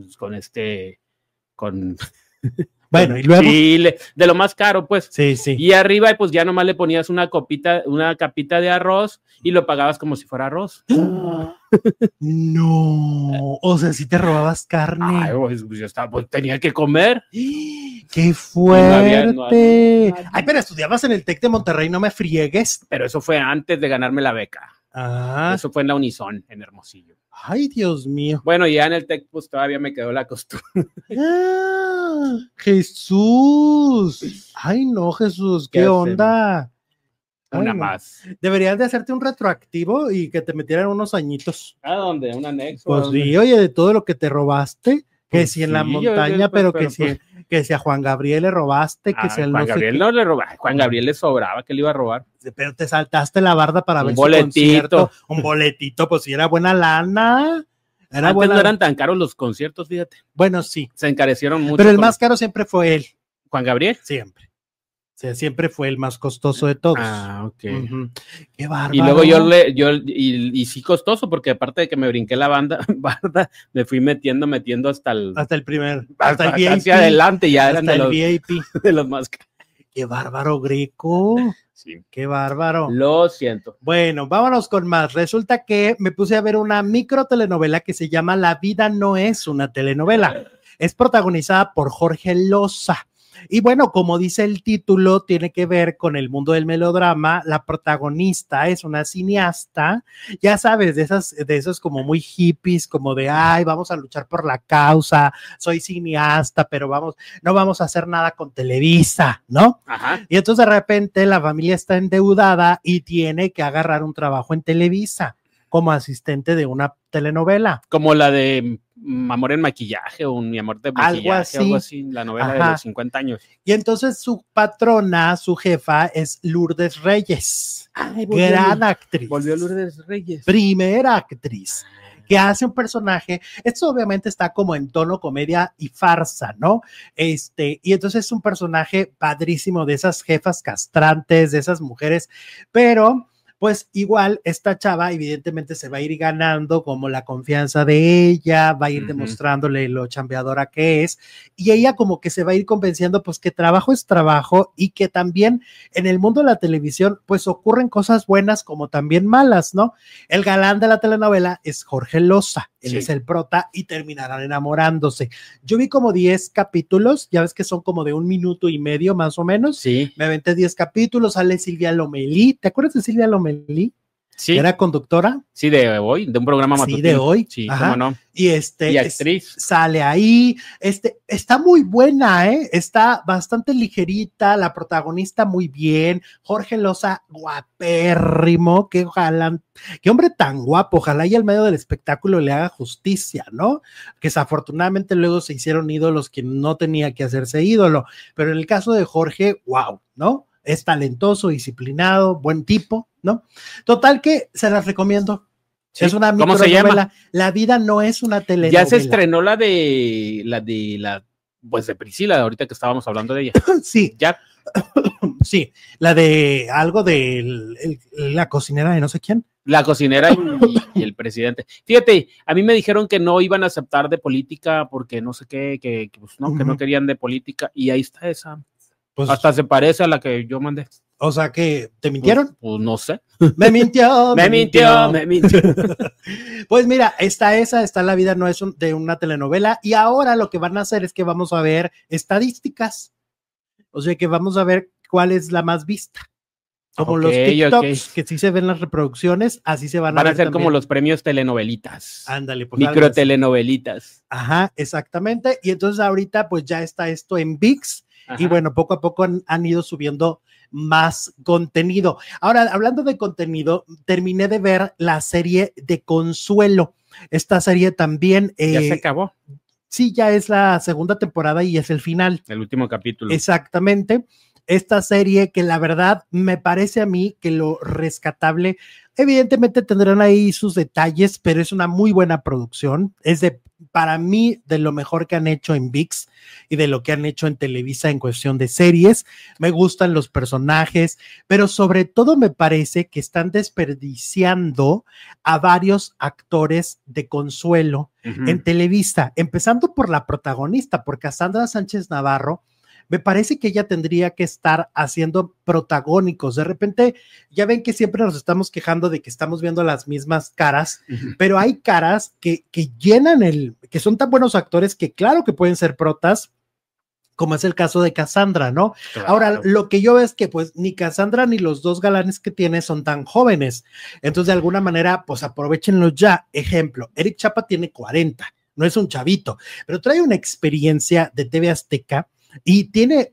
Bueno, y luego. chile, de lo más caro, pues. Sí, sí. Y arriba, pues ya nomás le ponías una capita de arroz y lo pagabas como si fuera arroz. No. O sea, si te robabas carne. Ay, pues yo tenía que comer. ¡Qué fuerte! Ay, pero estudiabas en el TEC de Monterrey, no me friegues. Pero eso fue antes de ganarme la beca. Ah. Eso fue en la Unison, en Hermosillo. Ay, Dios mío. Bueno, ya en el TEC, pues todavía me quedó la costumbre. Ah, Jesús. Ay, no, Jesús, ¿qué onda? Una Ay, no. más. Deberías de hacerte un retroactivo y que te metieran unos añitos. ¿A dónde? ¿Un anexo? Pues sí, oye, de todo lo que te robaste, que Pues si en la sí, montaña, pero que si a Juan Gabriel le robaste, que si al Juan no sé Gabriel qué, no le robaba. Juan Gabriel le sobraba, que le iba a robar. pero te saltaste la barda para Un ver boletito. su concierto. Un boletito, pues si era buena lana. Era Antes buena. no eran tan caros los conciertos, fíjate. Bueno, sí. Se encarecieron mucho. Pero el más caro siempre fue él. Juan Gabriel. Siempre. O sea, siempre fue el más costoso de todos. Ok. Ujú. Qué bárbaro. Y luego y sí costoso, porque aparte de que me brinqué la barda, me fui metiendo hasta el hasta el VIP. hacia adelante, ya eran Hasta de el los, VIP. de los más caros. Qué bárbaro, Greco. Sí. Qué bárbaro. Lo siento. Bueno, vámonos con más. Resulta que me puse a ver una micro telenovela que se llama La vida no es una telenovela. Es protagonizada por Jorge Loza. Y bueno, como dice el título, tiene que ver con el mundo del melodrama. La protagonista es una cineasta, ya sabes, de esas como muy hippies, como de, ay, vamos a luchar por la causa, soy cineasta, pero no vamos a hacer nada con Televisa, ¿no? Ajá. Y entonces de repente la familia está endeudada y tiene que agarrar un trabajo en Televisa como asistente de una telenovela. Como la de Amor en Maquillaje o Mi Amor de Maquillaje, algo así, la novela de los 50 años. Y entonces su patrona, su jefa, es Lourdes Reyes. Ay, Gran actriz. Volvió Lourdes Reyes. Primera actriz. que hace un personaje, esto obviamente está como en tono comedia y farsa, ¿no? Y entonces es un personaje padrísimo de esas jefas castrantes, de esas mujeres, pero pues igual esta chava evidentemente se va a ir ganando como la confianza de ella, va a ir demostrándole lo chambeadora que es, y ella como que se va a ir convenciendo pues que trabajo es trabajo y que también en el mundo de la televisión pues ocurren cosas buenas como también malas, ¿no? El galán de la telenovela es Jorge Loza, él es el prota y terminarán enamorándose. Yo vi como 10 capítulos, ya ves que son como de 1 minuto y medio más o menos. Sí. Me aventé 10 capítulos, sale Silvia Lomelí. ¿Te acuerdas de Silvia Lomelí? Sí. Era conductora. Sí, de hoy, de un programa matutino. Sí, de hoy. Sí, ajá. cómo no. Y actriz. Sale ahí. Está muy buena, ¿eh? Está bastante ligerita, la protagonista muy bien. Jorge Loza, guapérrimo. Qué hombre tan guapo. Ojalá y al medio del espectáculo le haga justicia, ¿no? Que desafortunadamente luego se hicieron ídolos que no tenía que hacerse ídolo. Pero en el caso de Jorge, wow, ¿no? Es talentoso, disciplinado, buen tipo, ¿no? Total que se las recomiendo. Sí. Es una micronovela. La vida no es una telenovela. Ya se estrenó la de pues de Priscila, ahorita que estábamos hablando de ella. Sí. Ya. Sí, la de algo de la cocinera de no sé quién. La cocinera y el presidente. Fíjate, a mí me dijeron que no iban a aceptar de política porque no sé qué, que no querían de política, y ahí está esa. Pues, hasta se parece a la que yo mandé. O sea, que ¿te mintieron? Pues no sé. Me mintió. me mintió. Pues mira, está La vida no es de una telenovela, y ahora lo que van a hacer es que vamos a ver estadísticas. O sea, que vamos a ver cuál es la más vista. Como los TikToks, que sí se ven las reproducciones, así se van a ver. Van a ser también. como los premios telenovelitas. Ándale, pues. Microtelenovelitas. Ajá, exactamente. Y entonces ahorita pues ya está esto en ViX. Ajá. Y bueno, poco a poco han ido subiendo más contenido. Ahora, hablando de contenido, terminé de ver la serie de Consuelo. Esta serie también... ya se acabó. Sí, ya es la segunda temporada y es el final. El último capítulo. Exactamente. Esta serie que la verdad me parece a mí que lo rescatable, evidentemente tendrán ahí sus detalles, pero es una muy buena producción. Es para mí de lo mejor que han hecho en ViX y de lo que han hecho en Televisa en cuestión de series. Me gustan los personajes, pero sobre todo me parece que están desperdiciando a varios actores de Consuelo en Televisa, empezando por la protagonista, por Cassandra Sánchez Navarro. Me parece que ella tendría que estar haciendo protagónicos. De repente, ya ven que siempre nos estamos quejando de que estamos viendo las mismas caras, pero hay caras que llenan que son tan buenos actores que claro que pueden ser protas, como es el caso de Cassandra, ¿no? Claro. Ahora, lo que yo veo es que pues ni Cassandra ni los dos galanes que tiene son tan jóvenes. Entonces, de alguna manera, pues aprovechenlos ya. Ejemplo, Eric Chapa tiene 40, no es un chavito, pero trae una experiencia de TV Azteca y tiene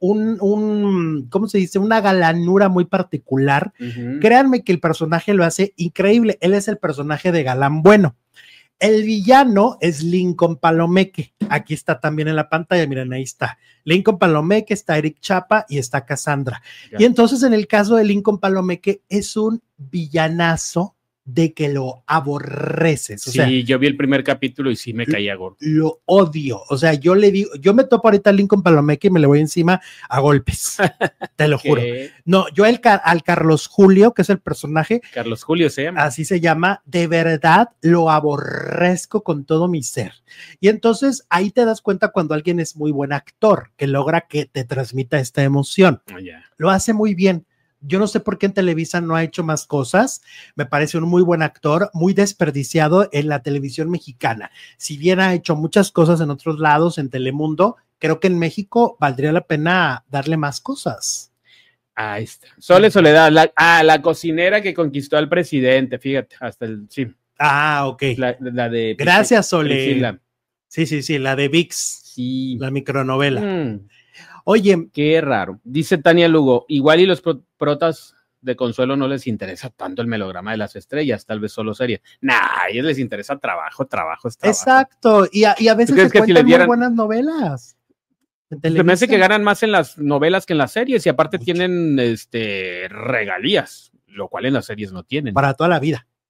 ¿cómo se dice? Una galanura muy particular. Créanme que el personaje lo hace increíble. Él es el personaje de galán bueno. El villano es Lincoln Palomeque. Aquí está también en la pantalla, miren, ahí está. Lincoln Palomeque, está Eric Chapa y está Cassandra. Ya. Y entonces en el caso de Lincoln Palomeque es un villanazo de que lo aborreces. O sea, yo vi el primer capítulo y sí me caía gordo. Lo odio. O sea, yo me topo ahorita a Lincoln Palomeque y me le voy encima a golpes. Te lo juro. No, yo al Carlos Julio, que es el personaje. Carlos Julio se llama. Así se llama. De verdad lo aborrezco con todo mi ser. Y entonces ahí te das cuenta cuando alguien es muy buen actor, que logra que te transmita esta emoción. Lo hace muy bien. Yo no sé por qué en Televisa no ha hecho más cosas. Me parece un muy buen actor, muy desperdiciado en la televisión mexicana. Si bien ha hecho muchas cosas en otros lados, en Telemundo, creo que en México valdría la pena darle más cosas. Ahí está. Sole Soledad, la cocinera que conquistó al presidente, fíjate, hasta el sí. Ah, ok. La de Gracias, Sole. Priscila. Sí, la de ViX. Sí. La micronovela. Oye, qué raro. Dice Tania Lugo, igual y los protas de Consuelo no les interesa tanto el melograma de las estrellas, tal vez solo series. A ellos les interesa trabajo. Exacto, y a veces se cuentan muy buenas novelas. Se me hace que ganan más en las novelas que en las series, y aparte tienen regalías, lo cual en las series no tienen. Para toda la vida.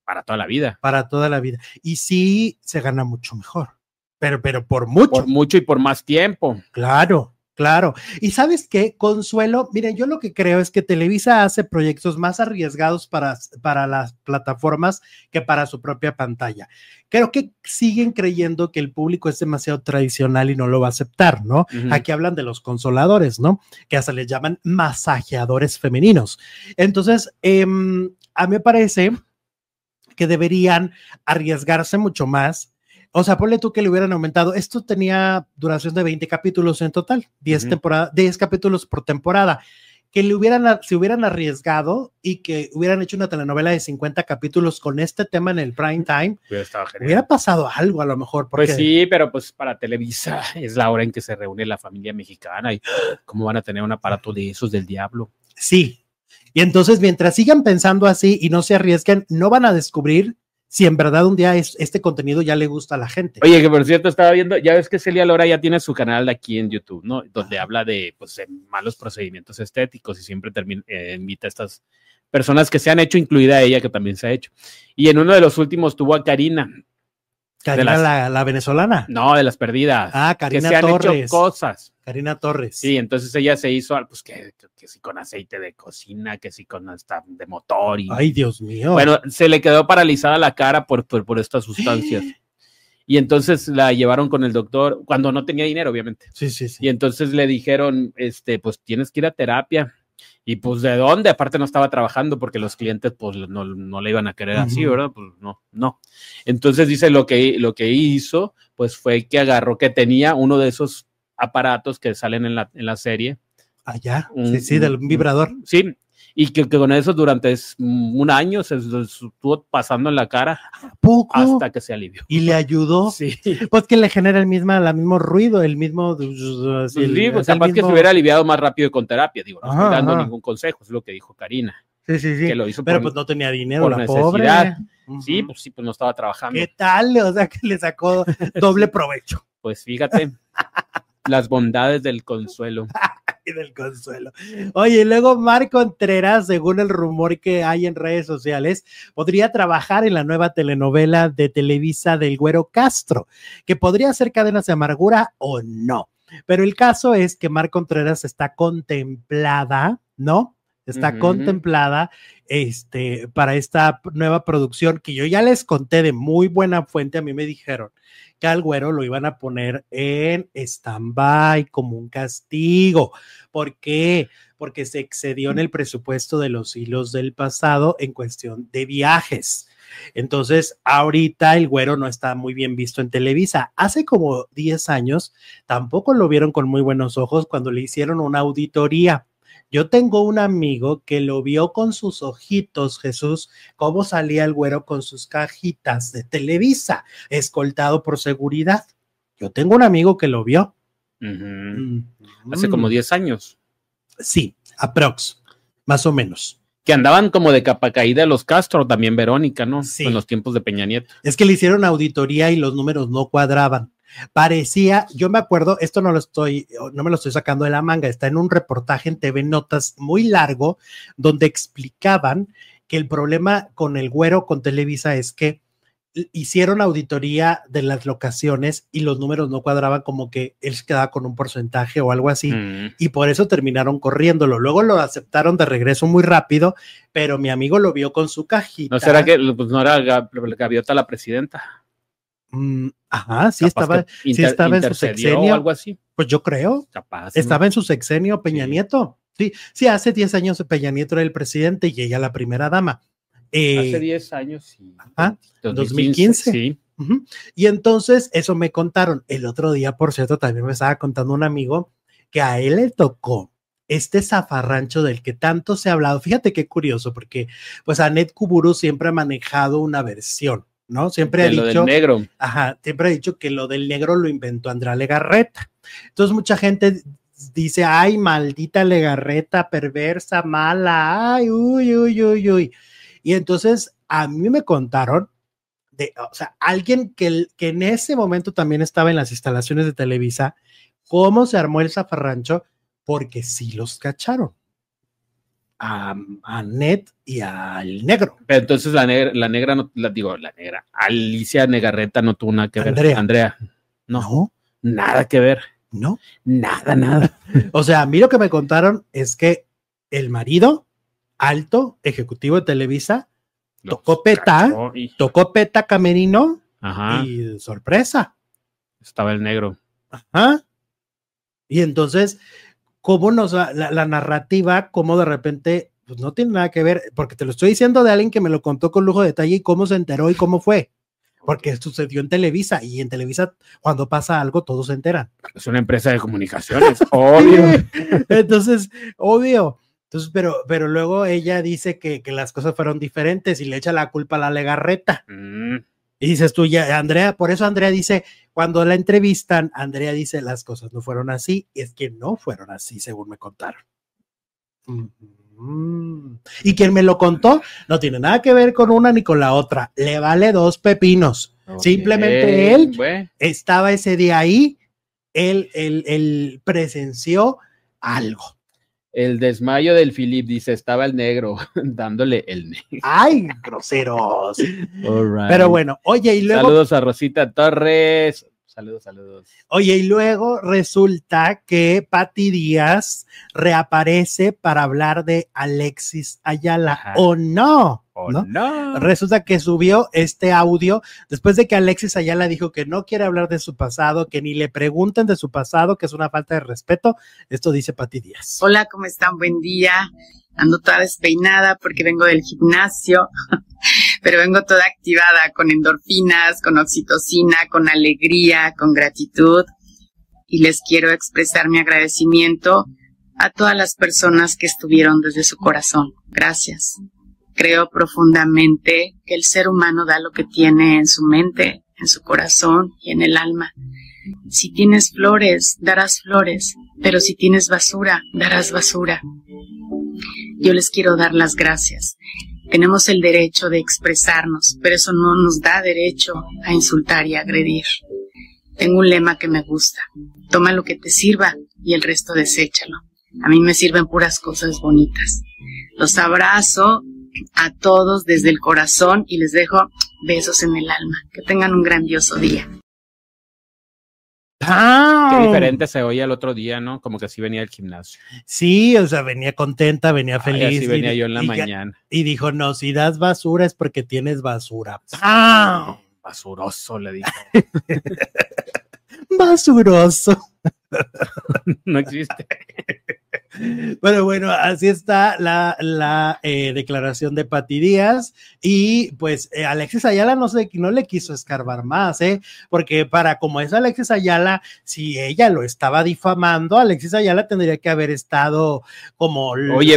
para toda la vida. Para toda la vida. Y sí se gana mucho mejor, pero por mucho. Por mucho y por más tiempo. Claro, claro. Y ¿sabes qué? Consuelo, miren, yo lo que creo es que Televisa hace proyectos más arriesgados para las plataformas que para su propia pantalla. Creo que siguen creyendo que el público es demasiado tradicional y no lo va a aceptar, ¿no? Ujú. Aquí hablan de los consoladores, ¿no? Que hasta les llaman masajeadores femeninos. Entonces, a mí me parece que deberían arriesgarse mucho más. O sea, ponle tú que le hubieran aumentado. Esto tenía duración de 20 capítulos en total, 10 10 capítulos por temporada. Que se hubieran arriesgado y que hubieran hecho una telenovela de 50 capítulos con este tema en el prime time, hubiera pasado algo a lo mejor. Porque... Pues sí, pero pues para Televisa es la hora en que se reúne la familia mexicana y cómo van a tener un aparato de esos del diablo. Sí. Y entonces, mientras sigan pensando así y no se arriesguen, no van a descubrir si en verdad un día este contenido ya le gusta a la gente. Oye, que por cierto, estaba viendo, ya ves que Celia Lora ya tiene su canal aquí en YouTube, ¿no? Donde habla de, pues, de malos procedimientos estéticos y siempre invita a estas personas que se han hecho, incluida ella, que también se ha hecho. Y en uno de los últimos tuvo a Karina. Karina, la venezolana. No, de las perdidas. Ah, Karina que se Torres. han hecho cosas. Karina Torres. Sí, entonces ella se hizo, pues que sí con aceite de cocina, que sí con hasta de motor. Y, ay, Dios mío. Bueno, se le quedó paralizada la cara por estas sustancias. Y entonces la llevaron con el doctor, cuando no tenía dinero, obviamente. Sí, sí, sí. Y entonces le dijeron, pues tienes que ir a terapia. Y pues, ¿de dónde? Aparte no estaba trabajando porque los clientes pues no le iban a querer así, ¿verdad? Pues no. Entonces dice lo que hizo, pues fue que agarró que tenía uno de esos aparatos que salen en la serie. Allá, sí, del vibrador. Sí, y que con eso durante un año se estuvo pasando en la cara. ¿Poco? Hasta que se alivió. ¿Y le ayudó? Sí. Pues que le genera el mismo ruido, el mismo... Sí, pues capaz que se hubiera aliviado más rápido con terapia, digo, no estoy dando ningún consejo, es lo que dijo Karina. Sí. Que lo hizo pero pues no tenía dinero, por la necesidad. pobre. Sí, pues no estaba trabajando. ¿Qué tal? O sea, que le sacó doble provecho. Pues fíjate, las bondades del consuelo. Y del consuelo. Oye, y luego Marc Contreras, según el rumor que hay en redes sociales, podría trabajar en la nueva telenovela de Televisa del Güero Castro, que podría ser Cadenas de Amargura o no. Pero el caso es que Marc Contreras está contemplada, ¿no? Está contemplada para esta nueva producción que yo ya les conté de muy buena fuente. A mí me dijeron que al Güero lo iban a poner en stand-by como un castigo. ¿Por qué? Porque se excedió en el presupuesto de los hilos del pasado en cuestión de viajes. Entonces, ahorita el Güero no está muy bien visto en Televisa. Hace como 10 años tampoco lo vieron con muy buenos ojos cuando le hicieron una auditoría. Yo tengo un amigo que lo vio con sus ojitos, Jesús, cómo salía el Güero con sus cajitas de Televisa, escoltado por seguridad. Yo tengo un amigo que lo vio. Hace como 10 años. Sí, aprox, más o menos. Que andaban como de capa caída los Castro, también Verónica, ¿no? Sí. En los tiempos de Peña Nieto. Es que le hicieron auditoría y los números no cuadraban. Parecía, yo me acuerdo, esto no me lo estoy sacando de la manga, está en un reportaje en TV Notas muy largo, donde explicaban que el problema con el Güero, con Televisa, es que hicieron auditoría de las locaciones y los números no cuadraban, como que él se quedaba con un porcentaje o algo así, y por eso terminaron corriéndolo. Luego lo aceptaron de regreso muy rápido, pero mi amigo lo vio con su cajita. ¿No será que pues, no era Gaviota la presidenta? Ajá, sí estaba en su sexenio. O algo así. Pues yo creo. Capaz. Estaba en su sexenio Peña Nieto. Sí, hace 10 años Peña Nieto era el presidente y ella la primera dama. Hace 10 años, sí. Ajá, 2015. Sí. Y entonces eso me contaron. El otro día, por cierto, también me estaba contando un amigo que a él le tocó este zafarrancho del que tanto se ha hablado. Fíjate qué curioso, porque pues Anet Kuburu siempre ha manejado una versión, ¿no? Siempre ha dicho, lo del negro. Ajá, siempre ha dicho que lo del negro lo inventó Andrea Legarreta. Entonces mucha gente dice, ay, maldita Legarreta, perversa, mala, ay, uy. Y entonces a mí me contaron, o sea, alguien que en ese momento también estaba en las instalaciones de Televisa, cómo se armó el zafarrancho, porque sí los cacharon. a Ned y al negro. Pero entonces la negra no, la negra, Alicia Negarreta no tuvo nada que ver. Andrea. No, nada que ver. No. Nada. O sea, a mí lo que me contaron es que el marido, alto, ejecutivo de Televisa, tocó peta camerino. Ajá. Y sorpresa. Estaba el negro. Ajá. Y entonces, ¿cómo la narrativa, cómo de repente, pues no tiene nada que ver, porque te lo estoy diciendo de alguien que me lo contó con lujo de detalle y cómo se enteró y cómo fue? Porque sucedió en Televisa, y en Televisa, cuando pasa algo, todos se enteran. Es una empresa de comunicaciones, obvio. Entonces, obvio. Entonces, pero luego ella dice que las cosas fueron diferentes y le echa la culpa a la Legarreta. Y dices tú, ya, Andrea, por eso Andrea dice, cuando la entrevistan, Andrea dice, las cosas no fueron así, y es que no fueron así, según me contaron. Y quien me lo contó no tiene nada que ver con una ni con la otra, le vale 2 pepinos. Okay. Simplemente él estaba ese día ahí, él presenció algo. El desmayo del Philip, dice, estaba el negro dándole el negro. ¡Ay, groseros! Right. Pero bueno, oye, y luego... Saludos a Rosita Torres. Saludos. Oye, y luego resulta que Pati Díaz reaparece para hablar de Alexis Ayala. Ajá. ¿O no? ¿No? Resulta que subió este audio después de que Alexis Ayala dijo que no quiere hablar de su pasado, que ni le pregunten de su pasado, que es una falta de respeto. Esto dice Pati Díaz. Hola, ¿cómo están? Buen día. Ando toda despeinada porque vengo del gimnasio, pero vengo toda activada con endorfinas, con oxitocina, con alegría, con gratitud. Y les quiero expresar mi agradecimiento a todas las personas que estuvieron desde su corazón. Gracias. Creo profundamente que el ser humano da lo que tiene en su mente, en su corazón y en el alma. Si tienes flores, darás flores, pero si tienes basura, darás basura. Yo les quiero dar las gracias. Tenemos el derecho de expresarnos, pero eso no nos da derecho a insultar y agredir. Tengo un lema que me gusta. Toma lo que te sirva y el resto deséchalo. A mí me sirven puras cosas bonitas. Los abrazo a todos desde el corazón y les dejo besos en el alma. Que tengan un grandioso día. Qué diferente se oía el otro día, ¿no? Como que así venía del gimnasio. Sí, o sea, venía contenta, venía feliz. Así venía yo en la mañana. Y dijo, no, si das basura es porque tienes basura. Basuroso, le dije. Basuroso. No existe. Bueno, así está la declaración de Pati Díaz, y pues Alexis Ayala no le quiso escarbar más, porque como es Alexis Ayala, si ella lo estaba difamando, Alexis Ayala tendría que haber estado como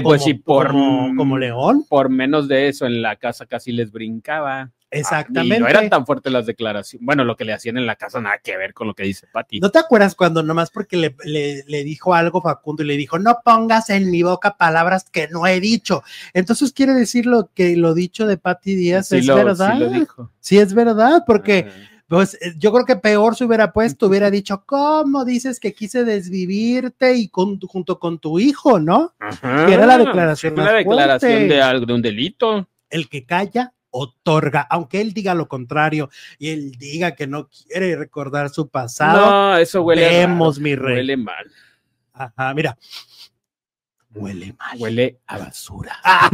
león. Por menos de eso en la casa casi les brincaba. Exactamente. Y no eran tan fuertes las declaraciones. Bueno, lo que le hacían en la casa nada que ver con lo que dice Pati. ¿No te acuerdas cuando nomás porque le dijo algo Facundo y le dijo, no pongas en mi boca palabras que no he dicho? Entonces quiere decir que lo dicho de Pati Díaz es verdad. Sí lo dijo. Sí es verdad, porque pues yo creo que peor se hubiera puesto, hubiera dicho, ¿cómo dices que quise desvivirte y junto con tu hijo, ¿no? Ajá. Que era la declaración más fuerte. Una declaración de un delito. El que calla otorga, aunque él diga lo contrario y él diga que no quiere recordar su pasado. No, eso huele vemos, raro, mi rey. Huele mal. Ajá, mira. Huele mal. Huele a basura. A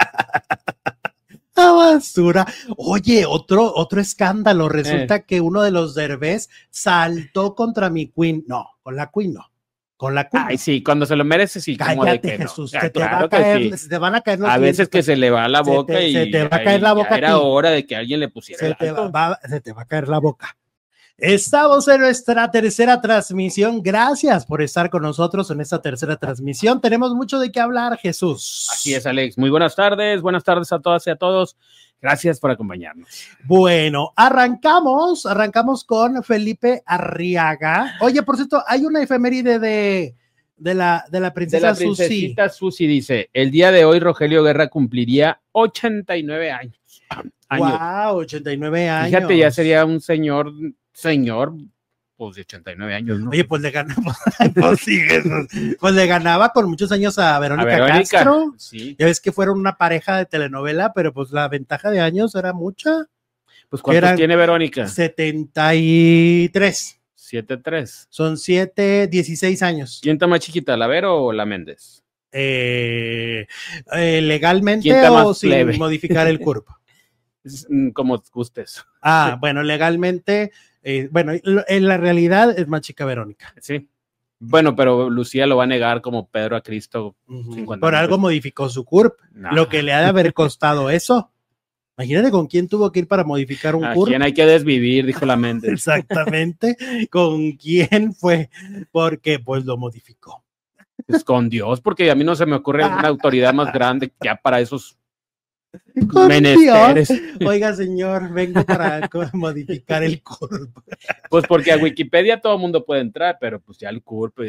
basura. Oye, otro escándalo. Resulta que uno de los Derbez saltó contra mi Queen. No, con la Queen no. Con la Queen. Ay, sí, cuando se lo merece, sí. Cállate, como de que Jesús, no. se te va a caer, se te van a caer los dientes. Veces que se le va la boca se te va a caer la boca. Era hora de que alguien le pusiera se te va a caer la boca. Estamos en nuestra tercera transmisión. Gracias por estar con nosotros en esta tercera transmisión. Tenemos mucho de qué hablar, Jesús. Así es, Alex. Muy buenas tardes a todas y a todos. Gracias por acompañarnos. Bueno, arrancamos con Felipe Arriaga. Oye, por cierto, hay una efeméride de la princesa Susi. Susi dice, el día de hoy Rogelio Guerra cumpliría 89 años. Wow, 89 años. Fíjate, ya sería un señor, pues de 89 años, ¿no? Oye, pues le ganaba, pues, sí, pues le ganaba con muchos años a Verónica Castro. Sí. Ya ves que fueron una pareja de telenovela, pero pues la ventaja de años era mucha. Pues ¿cuántos tiene Verónica? 73. 7-3. Son 16 años. ¿Quién está más chiquita, la Vero o la Méndez? Legalmente o sin plebe? modificar el cuerpo. Como gustes. Bueno, legalmente, bueno, en la realidad es más chica Verónica. Sí. Bueno, pero Lucía lo va a negar como Pedro a Cristo. Por algo modificó su CURP. No. Lo que le ha de haber costado eso. Imagínate con quién tuvo que ir para modificar un CURP. ¿Quién hay que desvivir? Dijo la Méndez. Exactamente. ¿Con quién fue? Porque pues lo modificó. Pues con Dios, porque a mí no se me ocurre una autoridad más grande ya para esos Con menesteres. Dios. Oiga, señor, vengo para modificar el CURP. Pues porque a Wikipedia todo el mundo puede entrar, pero pues ya el CURP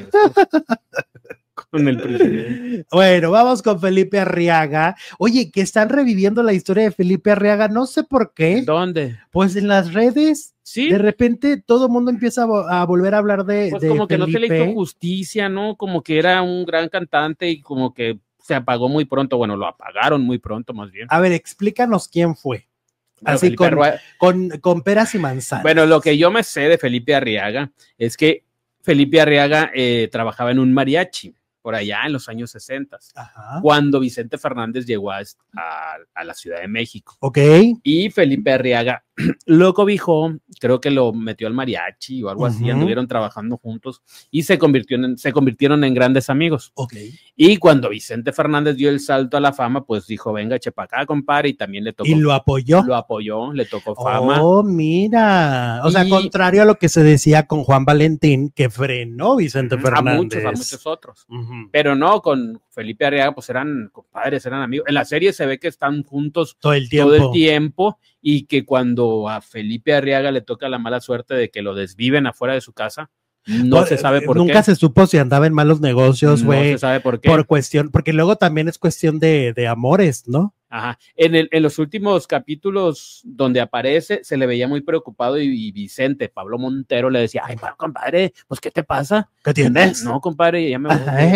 con el presidente. Bueno, vamos con Felipe Arriaga. Oye, que están reviviendo la historia de Felipe Arriaga, no sé por qué. ¿Dónde? Pues en las redes. Sí. De repente todo el mundo empieza a volver a hablar de Pues de como que Felipe. no se le hizo justicia, ¿no? Como que era un gran cantante y como que se apagó muy pronto. Bueno, lo apagaron muy pronto más bien. A ver, explícanos quién fue. Bueno, Así Felipe con peras y manzanas. Bueno, lo que yo me sé de Felipe Arriaga es que Felipe Arriaga trabajaba en un mariachi por allá en los años 60, cuando Vicente Fernández llegó a la Ciudad de México. Ok. Y Felipe Arriaga lo cobijó, creo que lo metió al mariachi o algo así, anduvieron trabajando juntos y se convirtieron en grandes amigos. Ok. Y cuando Vicente Fernández dio el salto a la fama, pues dijo, venga, eche pa' acá, compadre, y también le tocó. Y lo apoyó. Lo apoyó, le tocó fama. Oh, mira. O sea, contrario a lo que se decía con Juan Valentín, que frenó Vicente Fernández. A muchos otros. Pero no, con Felipe Arriaga, pues eran compadres, eran amigos. En la serie se ve que están juntos todo el tiempo y que cuando a Felipe Arriaga le toca la mala suerte de que lo desviven afuera de su casa, no se sabe por qué. Nunca se supo si andaba en malos negocios, güey. No se sabe por qué. Porque luego también es cuestión de amores, ¿no? Ajá. En los últimos capítulos donde aparece, se le veía muy preocupado y Vicente, Pablo Montero, le decía, ay, compadre, pues, ¿qué te pasa? ¿Qué tienes? No, compadre, ya me voy.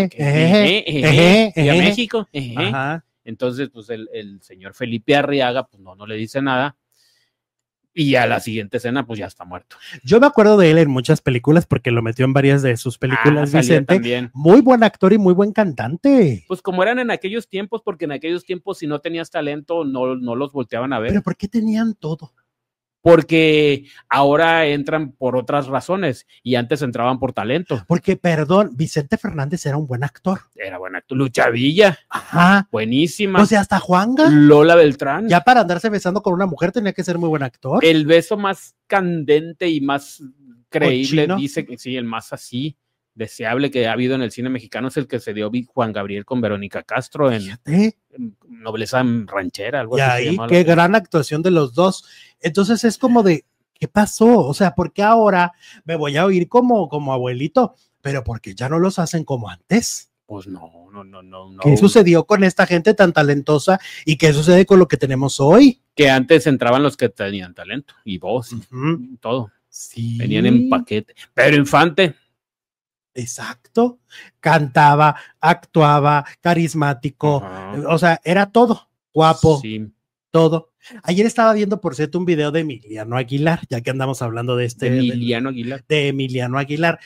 Y a México. Ajá. Entonces, pues, el señor Felipe Arriaga, pues, no le dice nada. Y a la siguiente escena, pues ya está muerto. Yo me acuerdo de él en muchas películas porque lo metió en varias de sus películas, Vicente. También. Muy buen actor y muy buen cantante. Pues como eran en aquellos tiempos, porque en aquellos tiempos si no tenías talento no los volteaban a ver. ¿Pero por qué tenían todo? Porque ahora entran por otras razones y antes entraban por talento. Porque, perdón, Vicente Fernández era un buen actor. Era buen actor. Lucha Villa. Ajá. Buenísima. O sea, hasta Juanga. Lola Beltrán. Ya para andarse besando con una mujer tenía que ser muy buen actor. El beso más candente y más creíble, ¿Cochino? dice que sí, el más así deseable que ha habido en el cine mexicano es el que se dio Juan Gabriel con Verónica Castro en Nobleza Ranchera, algo y así. ahí, qué gran actuación de los dos. Entonces es como de, ¿qué pasó? O sea, ¿por qué ahora me voy a oír como abuelito? Pero porque ya no los hacen como antes. Pues no. ¿Qué sucedió con esta gente tan talentosa y qué sucede con lo que tenemos hoy? Que antes entraban los que tenían talento y voz y todo. Sí. Venían en paquete. Pero Infante. Exacto. Cantaba, actuaba, carismático. O sea, era todo. Guapo. Sí. Todo. Ayer estaba viendo, por cierto, un video de Emiliano Aguilar, ya que andamos hablando de Emiliano Aguilar. De Emiliano Aguilar.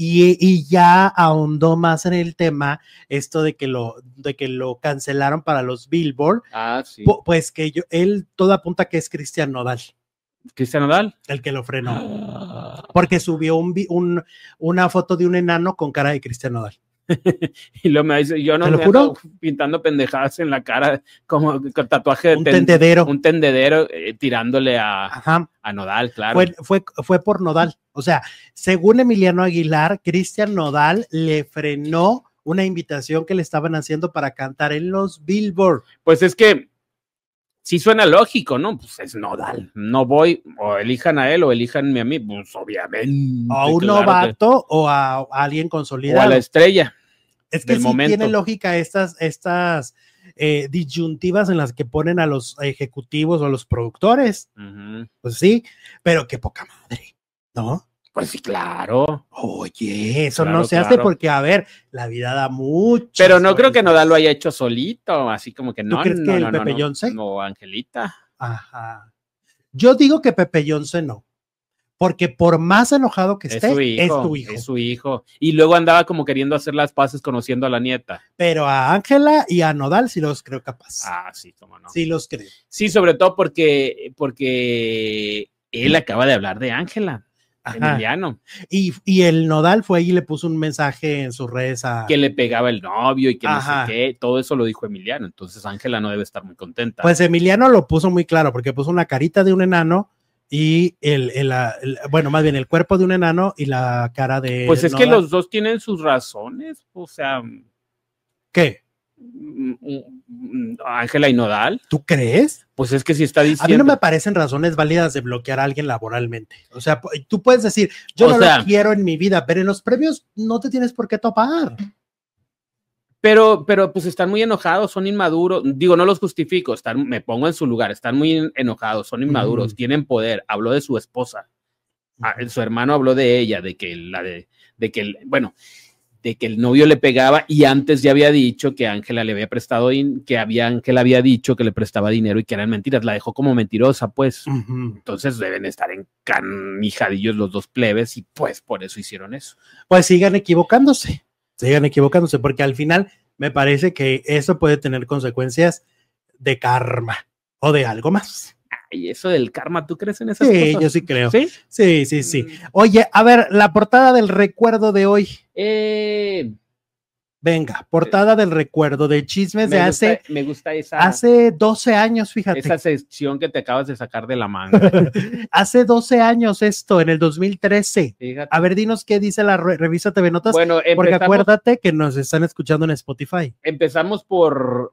Y ya ahondó más en el tema, esto de que lo cancelaron para los Billboard. Sí. Pues que él todo apunta que es Cristian Nodal. ¿Cristian Nodal? El que lo frenó. Porque subió una foto de un enano con cara de Cristian Nodal. Y luego me dice, yo no me ando pintando pendejadas en la cara, como con tatuaje de un tendedero tirándole a Nodal, claro. Fue por Nodal. O sea, según Emiliano Aguilar, Cristian Nodal le frenó una invitación que le estaban haciendo para cantar en los Billboard. Pues es que sí suena lógico, ¿no? Pues es Nodal. No voy, o elijan a él o elijanme a mí, pues obviamente. A un novato o a alguien consolidado. O a la estrella. Es que sí tiene lógica estas disyuntivas en las que ponen a los ejecutivos o a los productores. Pues sí, pero qué poca madre, ¿no? Pues sí, claro. Oye, eso Claro, no se hace claro. porque, a ver, la vida da mucho. Pero no creo que Nodal lo haya hecho solito, así como que no. crees no, que el no, Pepe no, Yonce? No, Angelita. Ajá. Yo digo que Pepe Yonce no. Porque por más enojado que esté, es tu hijo. Es su hijo. Y luego andaba como queriendo hacer las paces conociendo a la nieta. Pero a Ángela y a Nodal sí los creo capaz. Ah, sí, cómo no. Sí los creo. Sí, sobre todo porque él acaba de hablar de Ángela, Ajá. Emiliano, Y el Nodal fue ahí y le puso un mensaje en sus redes a... que le pegaba el novio y que Ajá. no sé qué, todo eso lo dijo Emiliano, entonces Ángela no debe estar muy contenta. Pues Emiliano lo puso muy claro porque puso una carita de un enano y bueno, más bien el cuerpo de un enano y la cara de... Pues es que Nodal. los dos tienen sus razones, o sea, ¿Qué? Ángela y Nodal, ¿Tú crees? pues es que si está A mí diciendo... no me parecen razones válidas de bloquear a alguien laboralmente. O sea, tú puedes decir, yo O no sea, lo quiero en mi vida, pero en los premios no te tienes por qué topar. Pero pues están muy enojados, son inmaduros, digo, no los justifico, me pongo en su lugar, están muy enojados, son inmaduros, tienen poder, habló de su esposa, su hermano habló de ella, de que el novio le pegaba y antes ya había dicho que Ángela le había prestado, Ángela había dicho que le prestaba dinero y que eran mentiras, la dejó como mentirosa, pues. Entonces deben estar encanijadillos los dos plebes y pues por eso hicieron eso. Pues sigan equivocándose, porque al final me parece que eso puede tener consecuencias de karma o de algo más. Y eso del karma, ¿tú crees en esas Sí, cosas? yo sí creo. ¿Sí? Sí. Oye, a ver, la portada del recuerdo de hoy. Venga, portada del recuerdo de chismes de me gusta hace 12 años, fíjate. Esa sección que te acabas de sacar de la manga. Hace 12 años esto, en el 2013. Fíjate. A ver, dinos qué dice la revista TV Notas, Bueno, porque acuérdate que nos están escuchando en Spotify. Empezamos por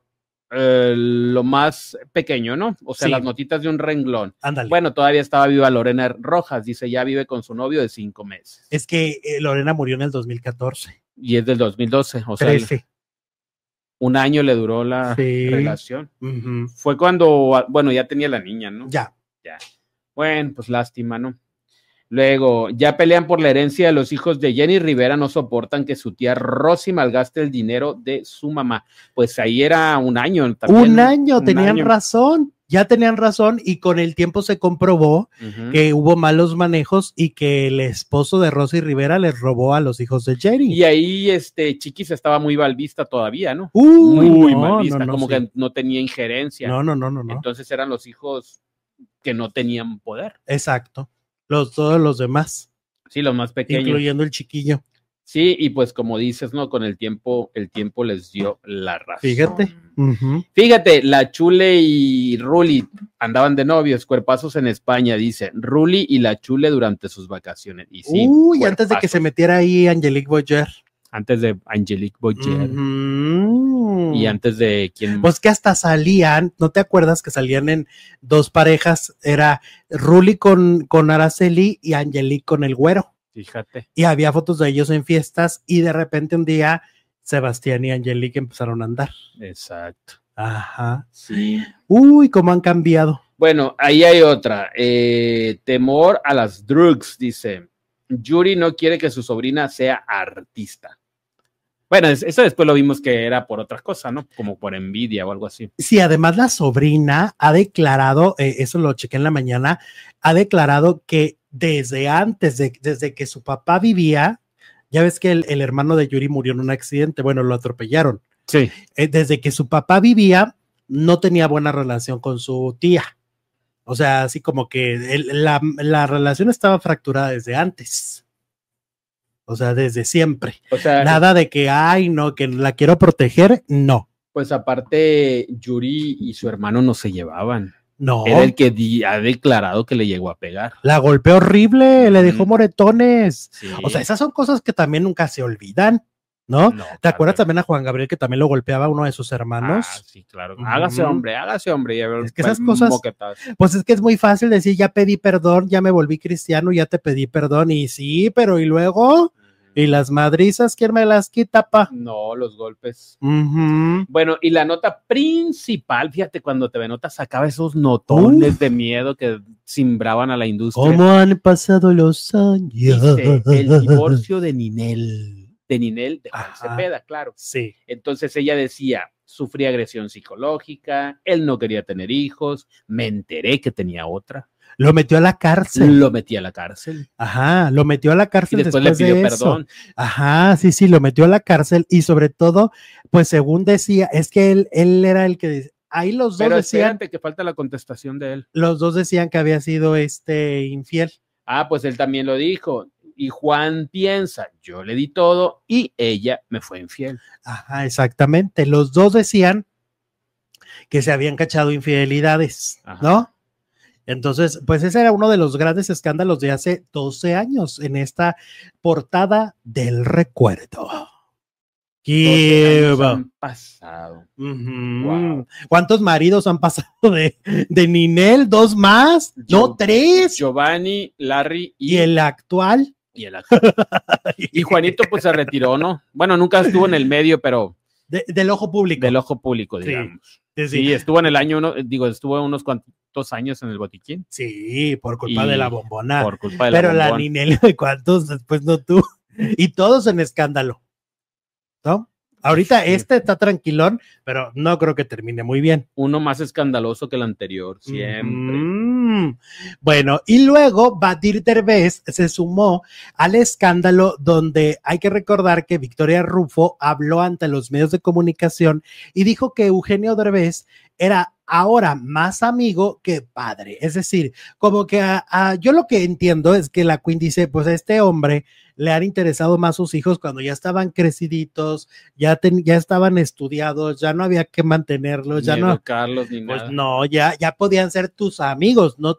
lo más pequeño, ¿no? O sea, Sí. las notitas de un renglón. Ándale. Bueno, todavía estaba viva Lorena Rojas, dice, ya vive con su novio de 5 meses. Es que Lorena murió en el 2014. Y es del 2012, o sea, 13. un año le duró la relación. Uh-huh. Fue cuando, bueno, ya tenía la niña, ¿no? Ya. Bueno, pues lástima, ¿no? Luego, ya pelean por la herencia de los hijos de Jenny Rivera, no soportan que su tía Rosy malgaste el dinero de su mamá. Pues ahí era un año también. Tenían razón. Ya tenían razón y con el tiempo se comprobó que hubo malos manejos y que el esposo de Rosy Rivera les robó a los hijos de Jenny. Y ahí Chiquis estaba muy mal vista todavía, ¿no? Muy mal vista, como que no tenía injerencia. No. Entonces eran los hijos que no tenían poder. Exacto. Todos los demás. Sí, los más pequeños. Incluyendo el chiquillo. Sí, y pues como dices, ¿no? Con el tiempo les dio la razón. Fíjate. Fíjate, la Chule y Ruli andaban de novios, cuerpazos en España, dice. Ruli y la Chule durante sus vacaciones. Y sí, antes de que se metiera ahí Angelique Boyer. Antes de Angelique Boyer. Y antes de quién. Pues que hasta salían, ¿no te acuerdas que salían en dos parejas? Era Ruli con Araceli y Angelique con el güero. Fíjate. Y había fotos de ellos en fiestas y de repente un día Sebastián y Angelique empezaron a andar. Exacto. Ajá. Sí. Uy, cómo han cambiado. Bueno, ahí hay otra. Temor a las drugs, dice. Yuri no quiere que su sobrina sea artista. Bueno, eso después lo vimos que era por otra cosa, ¿no? Como por envidia o algo así. Sí, además la sobrina ha declarado, eso lo chequé en la mañana, ha declarado que desde antes, desde que su papá vivía, ya ves que el hermano de Yuri murió en un accidente, bueno, lo atropellaron. Sí. Desde que su papá vivía, no tenía buena relación con su tía. O sea, así como que la relación estaba fracturada desde antes. O sea, desde siempre. O sea, nada de que, ay, no, que la quiero proteger, no. Pues aparte, Yuri y su hermano no se llevaban. No. Era el que ha declarado que le llegó a pegar. La golpeó horrible, le dejó moretones. Sí. O sea, esas son cosas que también nunca se olvidan, ¿no? ¿Te acuerdas también a Juan Gabriel que también lo golpeaba a uno de sus hermanos? Sí, claro. Hágase hombre. Es que esas cosas, pues es que es muy fácil decir, ya pedí perdón, ya me volví cristiano, ya te pedí perdón, y sí, pero ¿y luego? ¿Y las madrizas quién me las quita, pa? No, los golpes. Ujú. Bueno, y la nota principal, fíjate, cuando TV Nota sacaba esos notones de miedo que cimbraban a la industria. ¿Cómo han pasado los años? Dice, el divorcio de Ninel de Juan Ajá. Cepeda, claro. Sí. Entonces ella decía, sufrí agresión psicológica, él no quería tener hijos, me enteré que tenía otra, Lo metió a la cárcel. lo metí a la cárcel Ajá, lo metió a la y cárcel después le después pidió de eso. perdón. Ajá, sí, lo metió a la cárcel y sobre todo, pues según decía, es que él era el que ahí los dos Pero decían, espérate que falta la contestación de él. los dos decían que había sido infiel. Ah, pues él también lo dijo. Y Juan piensa, yo le di todo y ella me fue infiel. Ajá, exactamente. Los dos decían que se habían cachado infidelidades, Ajá. ¿no? Entonces, pues ese era uno de los grandes escándalos de hace 12 años en esta portada del recuerdo. 12 años han pasado. Ujú. Wow. ¿Cuántos maridos han pasado de Ninel? ¿2 más? No, 3. Giovanni, Larry ¿Y el actual? y el actor. Y Juanito pues se retiró, ¿no? Bueno, nunca estuvo en el medio, pero Del ojo público. del ojo público, Sí, digamos. sí. Sí, estuvo en el año estuvo unos cuantos años en el botiquín. Sí, por culpa Y de la bombona. Por culpa de Pero la la bombón. Ninel, ¿cuántos después no tú? Y todos en escándalo, ¿no? Ahorita Sí. está tranquilón, pero no creo que termine muy bien. Uno más escandaloso que el anterior, siempre. Bueno, y luego Badir Derbez se sumó al escándalo donde hay que recordar que Victoria Rufo habló ante los medios de comunicación y dijo que Eugenio Derbez era ahora más amigo que padre. Es decir, como que yo lo que entiendo es que la Queen dice, pues a este hombre le han interesado más sus hijos cuando ya estaban creciditos, ya estaban estudiados, ya no había que mantenerlos, ya Ni no. educarlos ni Pues nada. no, ya podían ser tus amigos, no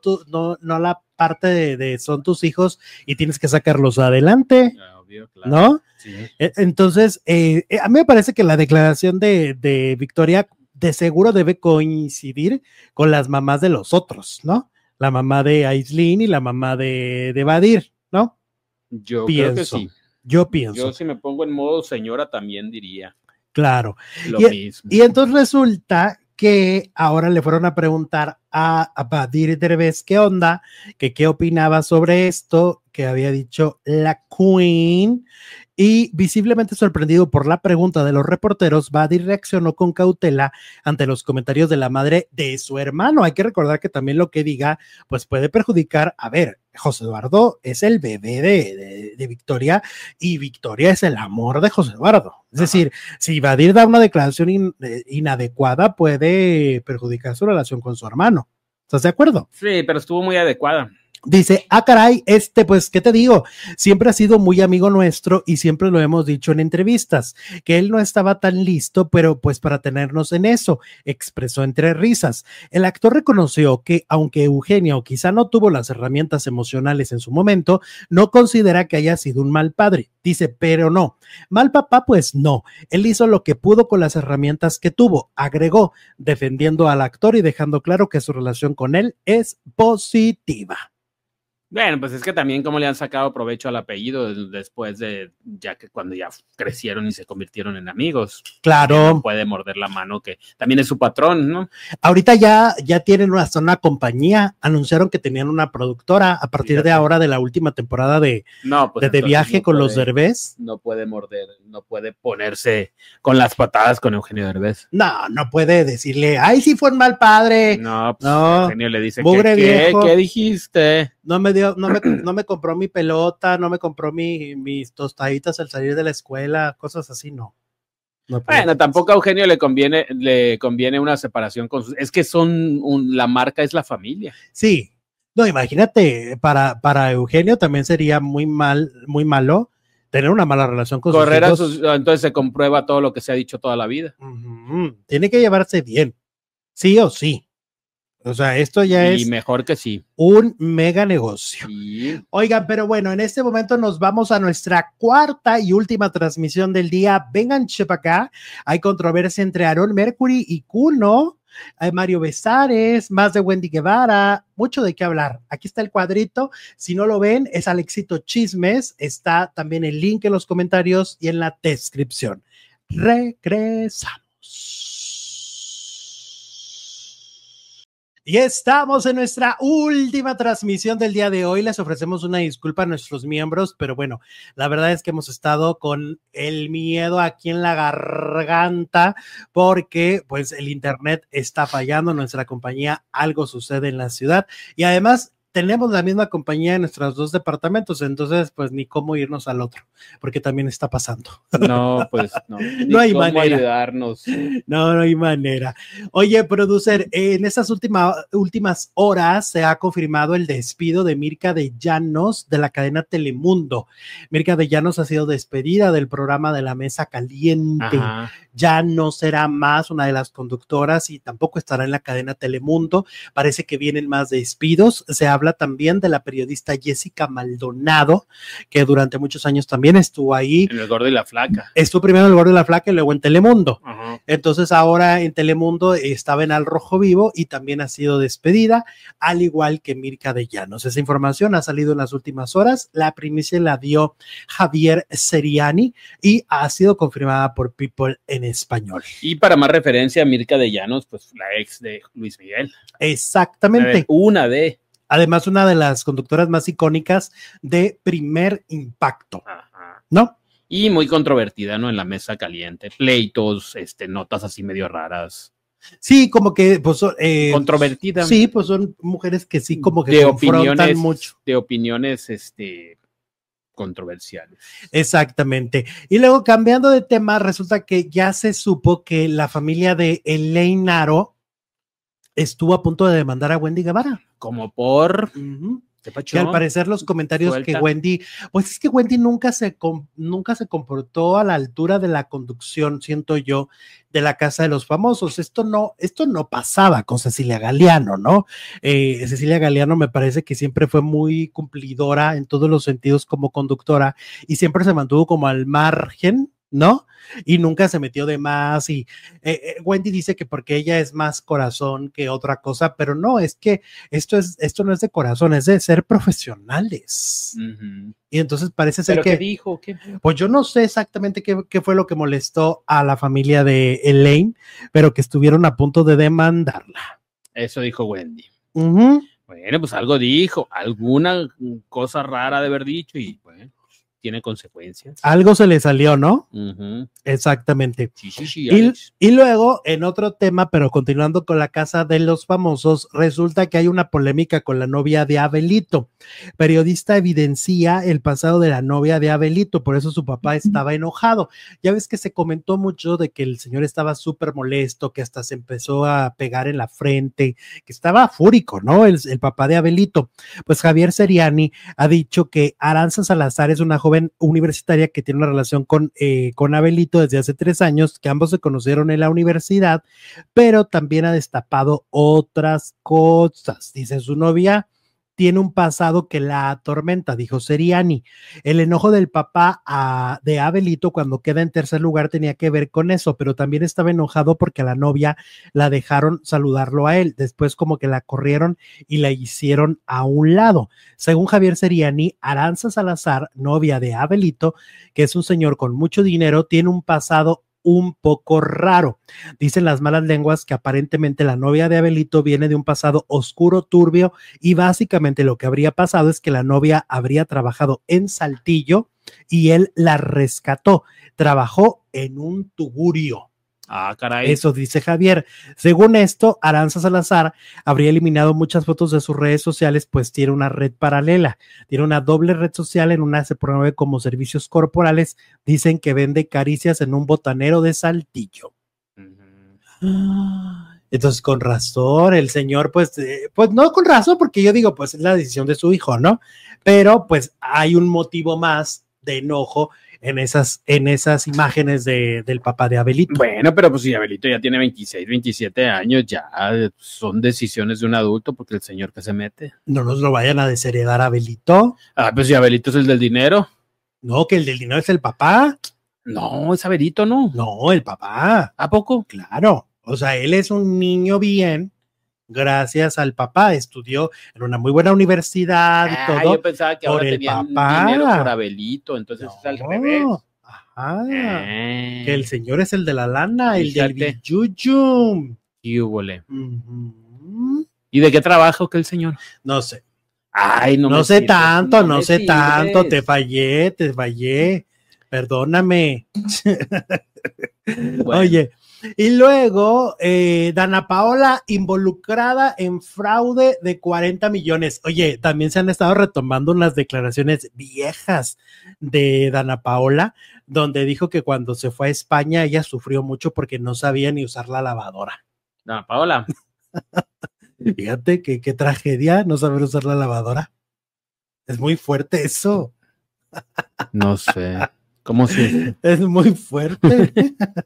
la parte de son tus hijos y tienes que sacarlos adelante, Obvio, claro. ¿no? Sí. Entonces, a mí me parece que la declaración de Victoria de seguro debe coincidir con las mamás de los otros, ¿no? La mamá de Aislinn y la mamá de Badir, ¿no? Yo creo que Pienso. sí. Yo pienso, Yo si me pongo en modo señora también diría claro. lo mismo. Y entonces resulta que ahora le fueron a preguntar a Badir Derbez qué onda, que qué opinaba sobre esto, que había dicho la Queen, y visiblemente sorprendido por la pregunta de los reporteros, Badir reaccionó con cautela ante los comentarios de la madre de su hermano. Hay que recordar que también lo que diga, pues puede perjudicar, a ver, José Eduardo es el bebé de Victoria y Victoria es el amor de José Eduardo. Es decir, si Badir da una declaración inadecuada, puede perjudicar su relación con su hermano. ¿Estás de acuerdo? Sí, pero estuvo muy adecuada. Dice, caray, pues, ¿qué te digo? Siempre ha sido muy amigo nuestro y siempre lo hemos dicho en entrevistas, que él no estaba tan listo, pero pues para tenernos en eso, expresó entre risas. El actor reconoció que, aunque Eugenio quizá no tuvo las herramientas emocionales en su momento, no considera que haya sido un mal padre. Dice, pero no, mal papá, pues no. Él hizo lo que pudo con las herramientas que tuvo, agregó, defendiendo al actor y dejando claro que su relación con él es positiva. Bueno, pues es que también como le han sacado provecho al apellido después de ya que cuando ya crecieron y se convirtieron en amigos. Claro. No puede morder la mano que también es su patrón, ¿no? Ahorita ya tienen una compañía, anunciaron que tenían una productora a partir de ahora de la última temporada de Viaje no con puede, los Derbez. No puede morder, no puede ponerse con las patadas con Eugenio Derbez. No puede decirle, ay, sí fue un mal padre. No, pues no. Eugenio le dice, ¿Qué dijiste? No me compró mi pelota, no me compró mis tostaditas al salir de la escuela, cosas así, no. Bueno, tampoco a Eugenio le conviene una separación con sus... Es que la marca es la familia. Sí. No, imagínate, para Eugenio también sería muy malo tener una mala relación con sus hijos. Entonces se comprueba todo lo que se ha dicho toda la vida. Tiene que llevarse bien, sí o sí. O sea, esto ya es... Y mejor que sí. Un mega negocio. Sí. Oigan, pero bueno, en este momento nos vamos a nuestra cuarta y última transmisión del día. Vengan, para acá. Hay controversia entre Aaron Mercury y Kuno. Mario Besares, más de Wendy Guevara, mucho de qué hablar. Aquí está el cuadrito, si no lo ven, es Alexito Chismes, está también el link en los comentarios y en la descripción. Regresamos. Y estamos en nuestra última transmisión del día de hoy. Les ofrecemos una disculpa a nuestros miembros, pero bueno, la verdad es que hemos estado con el miedo aquí en la garganta porque pues el internet está fallando en nuestra compañía, algo sucede en la ciudad y además tenemos la misma compañía en nuestros dos departamentos, entonces pues ni cómo irnos al otro, porque también está pasando. No, pues no. No hay manera. Ayudarnos. No hay manera. Oye, producer, en estas últimas horas se ha confirmado el despido de Mirka de Llanos de la cadena Telemundo. Mirka de Llanos ha sido despedida del programa de La Mesa Caliente. Ajá. Ya no será más una de las conductoras y tampoco estará en la cadena Telemundo. Parece que vienen más despidos. Se habla también de la periodista Jessica Maldonado, que durante muchos años también estuvo ahí. En El Gordo y la Flaca. Estuvo primero en El Gordo y la Flaca y luego en Telemundo. Ajá. Entonces ahora en Telemundo estaba en Al Rojo Vivo y también ha sido despedida, al igual que Mirka de Llanos. Esa información ha salido en las últimas horas. La primicia la dio Javier Seriani y ha sido confirmada por People en Español. Y para más referencia, Mirka de Llanos, pues la ex de Luis Miguel. Exactamente. Además, una de las conductoras más icónicas de Primer Impacto. Ajá. ¿No? Y muy controvertida, ¿no? En La Mesa Caliente. Pleitos, notas así medio raras. Sí, como que pues controvertida. Sí, pues son mujeres que sí como que confrontan mucho. De opiniones controversiales. Exactamente. Y luego cambiando de tema, resulta que ya se supo que la familia de Elaine Aro estuvo a punto de demandar a Wendy Guevara. Como por... Que al parecer los comentarios que Wendy, pues es que Wendy nunca se comportó a la altura de la conducción, siento yo, de la Casa de los Famosos. Esto no pasaba con Cecilia Galeano, ¿no? Cecilia Galeano me parece que siempre fue muy cumplidora en todos los sentidos como conductora y siempre se mantuvo como al margen, ¿no? Y nunca se metió de más y Wendy dice que porque ella es más corazón que otra cosa, pero no, es que esto no es de corazón, es de ser profesionales. Y entonces parece ser ¿Pero que... qué dijo? ¿Qué? Pues yo no sé exactamente qué fue lo que molestó a la familia de Elaine, pero que estuvieron a punto de demandarla. Eso dijo Wendy. Bueno, pues algo dijo, alguna cosa rara de haber dicho y bueno, tiene consecuencias. Algo se le salió, ¿no? Exactamente. Sí, y luego, en otro tema, pero continuando con la Casa de los Famosos, resulta que hay una polémica con la novia de Abelito. Periodista evidencia el pasado de la novia de Abelito, por eso su papá estaba enojado. Ya ves que se comentó mucho de que el señor estaba súper molesto, que hasta se empezó a pegar en la frente, que estaba fúrico, ¿no? El papá de Abelito. Pues Javier Seriani ha dicho que Aranza Salazar es una joven universitaria que tiene una relación con Abelito desde hace 3 años, que ambos se conocieron en la universidad, pero también ha destapado otras cosas. Dice, su novia tiene un pasado que la atormenta, dijo Seriani. El enojo del papá de Abelito cuando queda en tercer lugar tenía que ver con eso, pero también estaba enojado porque a la novia la dejaron saludarlo a él, después como que la corrieron y la hicieron a un lado. Según Javier Seriani, Aranza Salazar, novia de Abelito, que es un señor con mucho dinero, tiene un pasado un poco raro. Dicen las malas lenguas que aparentemente la novia de Abelito viene de un pasado oscuro, turbio, y básicamente lo que habría pasado es que la novia habría trabajado en Saltillo y él la rescató. Trabajó en un tugurio. Ah, caray. Eso dice Javier. Según esto, Aranza Salazar habría eliminado muchas fotos de sus redes sociales, pues tiene una red paralela, tiene una doble red social, en una se promueve como servicios corporales, dicen que vende caricias en un botanero de Saltillo. Entonces, con razón, el señor, pues no con razón, porque yo digo, pues es la decisión de su hijo, ¿no? Pero pues hay un motivo más de enojo en esas imágenes del papá de Abelito. Bueno, pero pues si Abelito ya tiene 26, 27 años, ya son decisiones de un adulto, porque el señor que se mete. No nos lo vayan a desheredar a Abelito. Ah, pues si Abelito es el del dinero. No, que el del dinero es el papá. No, es Abelito, ¿no? No, el papá. ¿A poco? Claro. O sea, él es un niño bien, gracias al papá, estudió en una muy buena universidad y todo. Yo pensaba que por ahora el tenían papá. dinero por Abelito, entonces es al revés. Ajá. Que el señor es el de la lana, el del Fíjate. billuyo. Y húbole. ¿Y de qué trabaja que el señor? No sé. Ay, no No me sé sirves, tanto, no me sé sirves. tanto, te fallé. Perdóname. Bueno. Oye, y luego Dana Paola involucrada en fraude de 40 millones. Oye, también se han estado retomando unas declaraciones viejas de Dana Paola, donde dijo que cuando se fue a España ella sufrió mucho porque no sabía ni usar la lavadora. Dana Paola. Fíjate que qué tragedia no saber usar la lavadora. Es muy fuerte eso. No sé. ¿Cómo si? Es muy fuerte.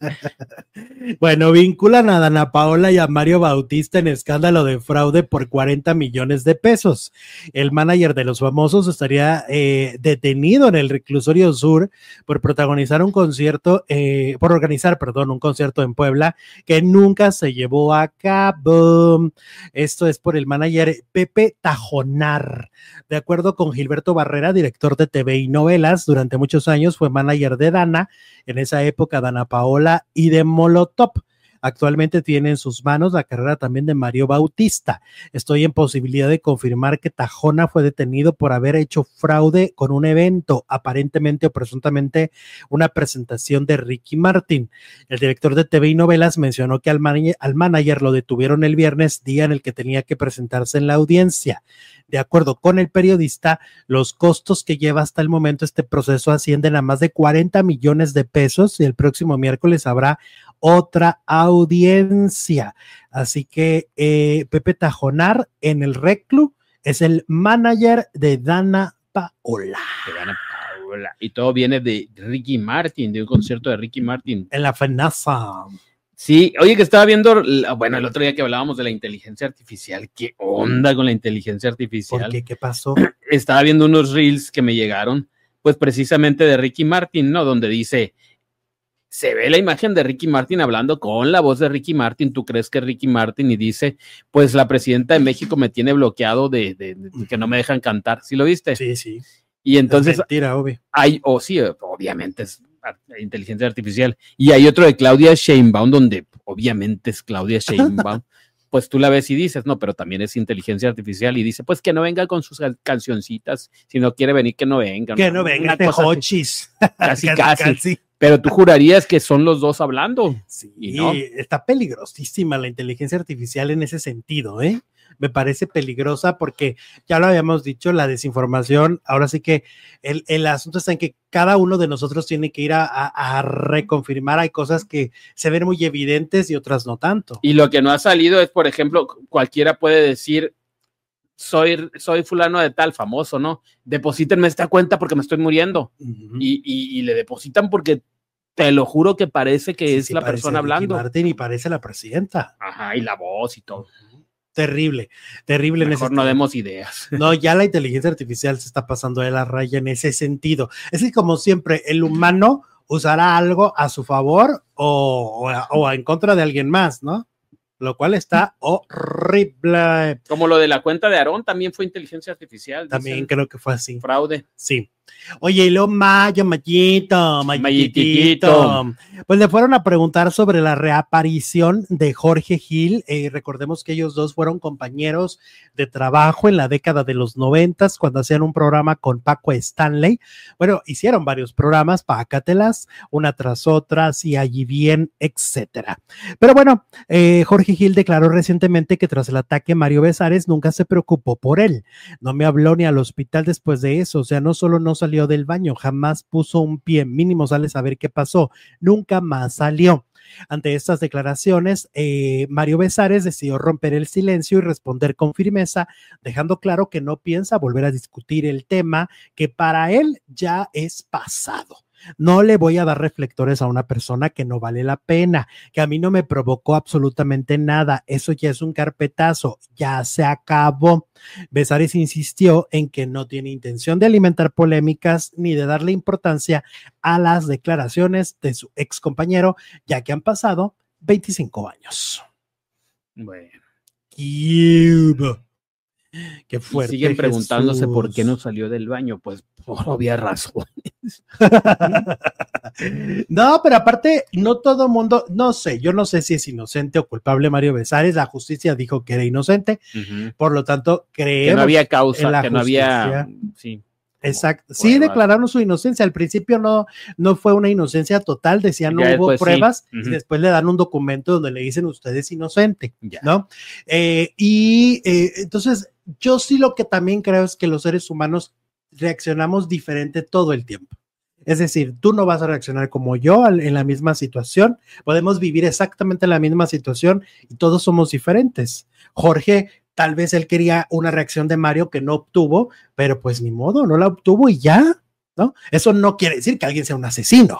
Bueno, vinculan a Dana Paola y a Mario Bautista en escándalo de fraude por 40 millones de pesos. El manager de los famosos estaría detenido en el reclusorio sur por protagonizar un concierto, por organizar, perdón, un concierto en Puebla que nunca se llevó a cabo. Esto es por el manager Pepe Tajonar. De acuerdo con Gilberto Barrera, director de TV y novelas, durante muchos años fue manager de Dana, en esa época Dana Paola y de Molotov. Actualmente tiene en sus manos la carrera también de Mario Bautista. Estoy en posibilidad de confirmar que Tajona fue detenido por haber hecho fraude con un evento, aparentemente o presuntamente una presentación de Ricky Martin. El director de TV y novelas mencionó que al manager lo detuvieron el viernes, día en el que tenía que presentarse en la audiencia. De acuerdo con el periodista, los costos que lleva hasta el momento este proceso ascienden a más de 40 millones de pesos y el próximo miércoles habrá otra audiencia. Así que Pepe Tajonar en el Reclu es el manager de Dana Paola. Y todo viene de Ricky Martin, de un concierto de Ricky Martin. En la FENASA. Sí, oye, que estaba viendo, bueno, el otro día que hablábamos de la inteligencia artificial, ¿qué onda con la inteligencia artificial? ¿Por qué? ¿Qué pasó? Estaba viendo unos reels que me llegaron, pues precisamente de Ricky Martin, ¿no? Donde dice, se ve la imagen de Ricky Martin hablando con la voz de Ricky Martin, tú crees que es Ricky Martin, y dice, pues la presidenta de México me tiene bloqueado de que no me dejan cantar, ¿sí lo viste? Sí, sí. Y entonces, es mentira, obvio. Sí, obviamente es inteligencia artificial. Y hay otro de Claudia Sheinbaum, donde obviamente es Claudia Sheinbaum. Pues tú la ves y dices, no, pero también es inteligencia artificial. Y dice, pues que no venga con sus cancioncitas. Si no quiere venir, que no venga. Que no venga, te hochis. Casi. Pero tú jurarías que son los dos hablando. Sí, y no. Está peligrosísima la inteligencia artificial en ese sentido, ¿eh? Me parece peligrosa porque ya lo habíamos dicho, la desinformación, ahora sí que el asunto está en que cada uno de nosotros tiene que ir a reconfirmar, hay cosas que se ven muy evidentes y otras no tanto. Y lo que no ha salido es, por ejemplo, cualquiera puede decir, soy fulano de tal, famoso, ¿no? Deposítenme esta cuenta porque me estoy muriendo. Uh-huh. Y le depositan porque te lo juro que parece que es la persona hablando. Martin y parece la presidenta. Ajá, y la voz y todo. Terrible. Mejor no demos ideas. No, ya la inteligencia artificial se está pasando de la raya en ese sentido. Es que como siempre, el humano usará algo a su favor o en contra de alguien más, ¿no? Lo cual está horrible. Como lo de la cuenta de Aarón, también fue inteligencia artificial. También creo que fue así. Fraude. Sí. Oye, y luego Mayitito. Pues le fueron a preguntar sobre la reaparición de Jorge Gil. Recordemos que ellos dos fueron compañeros de trabajo en la década de los 90 cuando hacían un programa con Paco Stanley. Bueno, hicieron varios programas, pácatelas, una tras otra, si allí bien, etcétera. Pero bueno, Jorge Gil declaró recientemente que tras el ataque Mario Besares nunca se preocupó por él. No me habló ni al hospital después de eso. O sea, no solo no salió del baño, jamás puso un pie, mínimo sale a saber qué pasó, nunca más salió. Ante estas declaraciones, Mario Besares decidió romper el silencio y responder con firmeza, dejando claro que no piensa volver a discutir el tema, que para él ya es pasado. No le voy a dar reflectores a una persona que no vale la pena, que a mí no me provocó absolutamente nada. Eso ya es un carpetazo, ya se acabó. Besares insistió en que no tiene intención de alimentar polémicas ni de darle importancia a las declaraciones de su ex compañero, ya que han pasado 25 años. Bueno. Qué fuerte. Y siguen preguntándose Jesús. por qué no salió del baño, pues por obvias razones. No, pero aparte, no todo mundo, no sé, yo no sé si es inocente o culpable Mario Besares. La justicia dijo que era inocente, por lo tanto, creemos que no había en causa, la que no había. justicia. Sí. Exacto. Sí, Pruebas. declararon su inocencia. Al principio no fue una inocencia total, decían no Ya hubo después sí. pruebas, y Ujú. después le dan un documento donde le dicen usted es inocente, Ya. ¿no? Entonces, yo sí lo que también creo es que los seres humanos reaccionamos diferente todo el tiempo. Es decir, tú no vas a reaccionar como yo en la misma situación, podemos vivir exactamente la misma situación y todos somos diferentes. Jorge, tal vez él quería una reacción de Mario que no obtuvo, pero pues ni modo, no la obtuvo y ya, ¿no? Eso no quiere decir que alguien sea un asesino.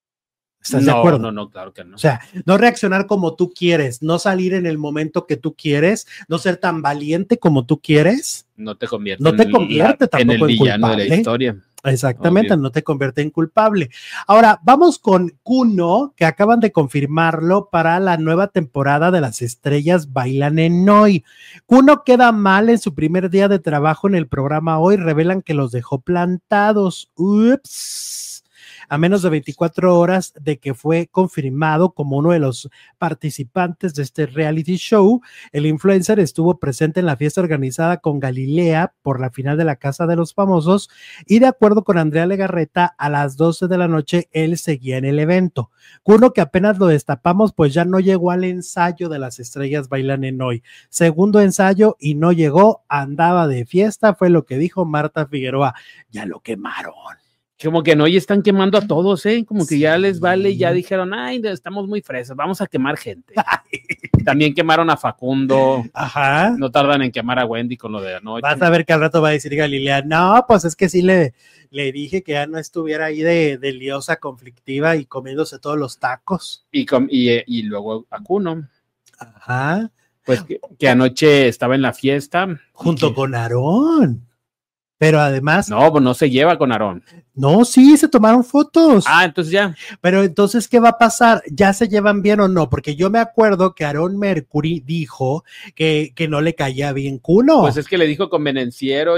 ¿Estás de acuerdo? No, claro que no. O sea, no reaccionar como tú quieres, no salir en el momento que tú quieres, no ser tan valiente como tú quieres. No te convierte, No te convierte tampoco en el villano de culpable. la historia. Exactamente, Obvio. no te convierte en culpable. Ahora, vamos con Kuno, que acaban de confirmarlo para la nueva temporada de Las Estrellas Bailan en Hoy. Kuno queda mal en su primer día de trabajo en el programa Hoy, revelan que los dejó plantados. Ups. A menos de 24 horas de que fue confirmado como uno de los participantes de este reality show, el influencer estuvo presente en la fiesta organizada con Galilea por la final de la Casa de los Famosos y de acuerdo con Andrea Legarreta, a las 12 de la noche él seguía en el evento. Kuno, que apenas lo destapamos, pues ya no llegó al ensayo de Las Estrellas Bailan en Hoy. Segundo ensayo y no llegó, andaba de fiesta, fue lo que dijo Marta Figueroa. Ya lo quemaron. Como que no, y están quemando a todos, ¿eh? Como que ya les vale, Sí. ya dijeron, ay, estamos muy fresas, vamos a quemar gente. También quemaron a Facundo, Ajá. no tardan en quemar a Wendy con lo de anoche. Vas a ver que al rato va a decir Galilea, no, pues es que sí le dije que ya no estuviera ahí de liosa conflictiva y comiéndose todos los tacos. Y luego a Kuno, Ajá. pues que anoche estaba en la fiesta. Junto con Aarón. Pero además, No, pues no se lleva con Aarón. no, sí, se tomaron fotos. Ah, entonces ya. Pero entonces, ¿qué va a pasar? ¿Ya se llevan bien o no? Porque yo me acuerdo que Aarón Mercury dijo que no le caía bien Kuno. Pues es que le dijo convenenciero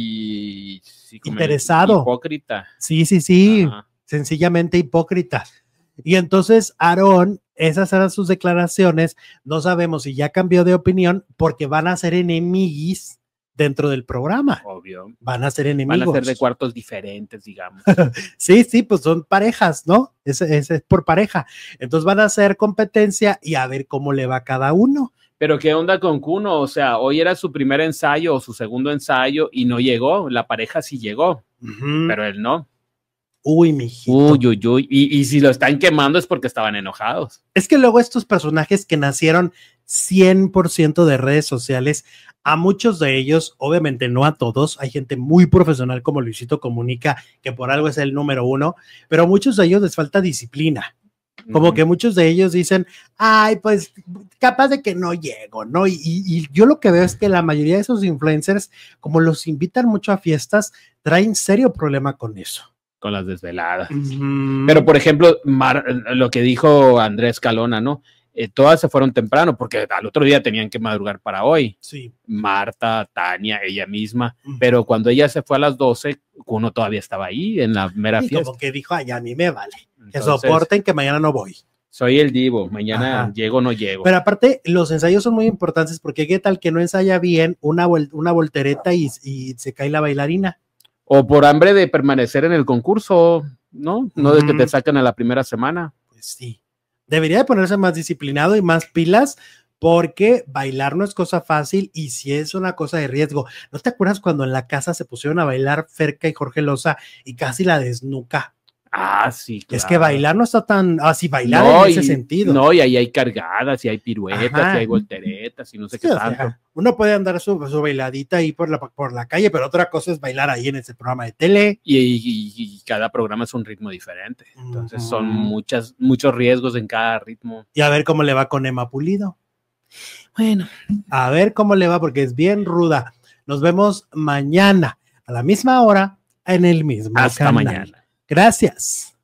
y... sí, Interesado. Hipócrita. Sí. Ajá. Sencillamente hipócrita. Y entonces Aarón, esas eran sus declaraciones, no sabemos si ya cambió de opinión porque van a ser enemiguis dentro del programa. Obvio. Van a ser enemigos. Van a ser de cuartos diferentes, digamos. Sí, pues son parejas, ¿no? Ese es por pareja. Entonces van a hacer competencia y a ver cómo le va a cada uno. Pero ¿qué onda con Kuno? O sea, hoy era su primer ensayo o su segundo ensayo y no llegó. La pareja sí llegó, pero él no. Uy, mijito. Uy. Y si lo están quemando es porque estaban enojados. Es que luego estos personajes que nacieron 100% de redes sociales, a muchos de ellos, obviamente no a todos, hay gente muy profesional como Luisito Comunica, que por algo es el número uno, pero a muchos de ellos les falta disciplina. Como que muchos de ellos dicen, ay, pues capaz de que no llego, ¿no? Y yo lo que veo es que la mayoría de esos influencers, como los invitan mucho a fiestas, traen serio problema con eso. Con las desveladas. Pero, por ejemplo, lo que dijo Andrés Calona, ¿no? Todas se fueron temprano porque al otro día tenían que madrugar para hoy. Sí. Marta, Tania, ella misma. Pero cuando ella se fue a las 12, Kuno todavía estaba ahí en la mera Y fiesta. como que dijo, ay, a mí me vale. Que Entonces, soporten que mañana no voy. soy el divo, mañana Ajá. llego o no llego. Pero aparte, los ensayos son muy importantes porque qué tal que no ensaya bien una voltereta y se cae la bailarina. O por hambre de permanecer en el concurso, ¿no? No de que te sacan a la primera semana. Pues sí. Debería de ponerse más disciplinado y más pilas porque bailar no es cosa fácil y sí es una cosa de riesgo. ¿No te acuerdas cuando en la casa se pusieron a bailar Ferca y Jorge Loza y casi la desnuca? Ah, sí, claro. Es que bailar no está tan así, bailar No, en ese y- sentido. No, y ahí hay cargadas, y hay piruetas, Ajá. y hay volteretas, y no sé Sí, qué o sea, tanto. uno puede andar su bailadita ahí por la calle, pero otra cosa es bailar ahí en ese programa de tele. Y cada programa es un ritmo diferente. Entonces son muchos riesgos en cada ritmo. Y a ver cómo le va con Emma Pulido. Bueno. A ver cómo le va, porque es bien ruda. Nos vemos mañana a la misma hora en el mismo Hasta canal. mañana. Gracias.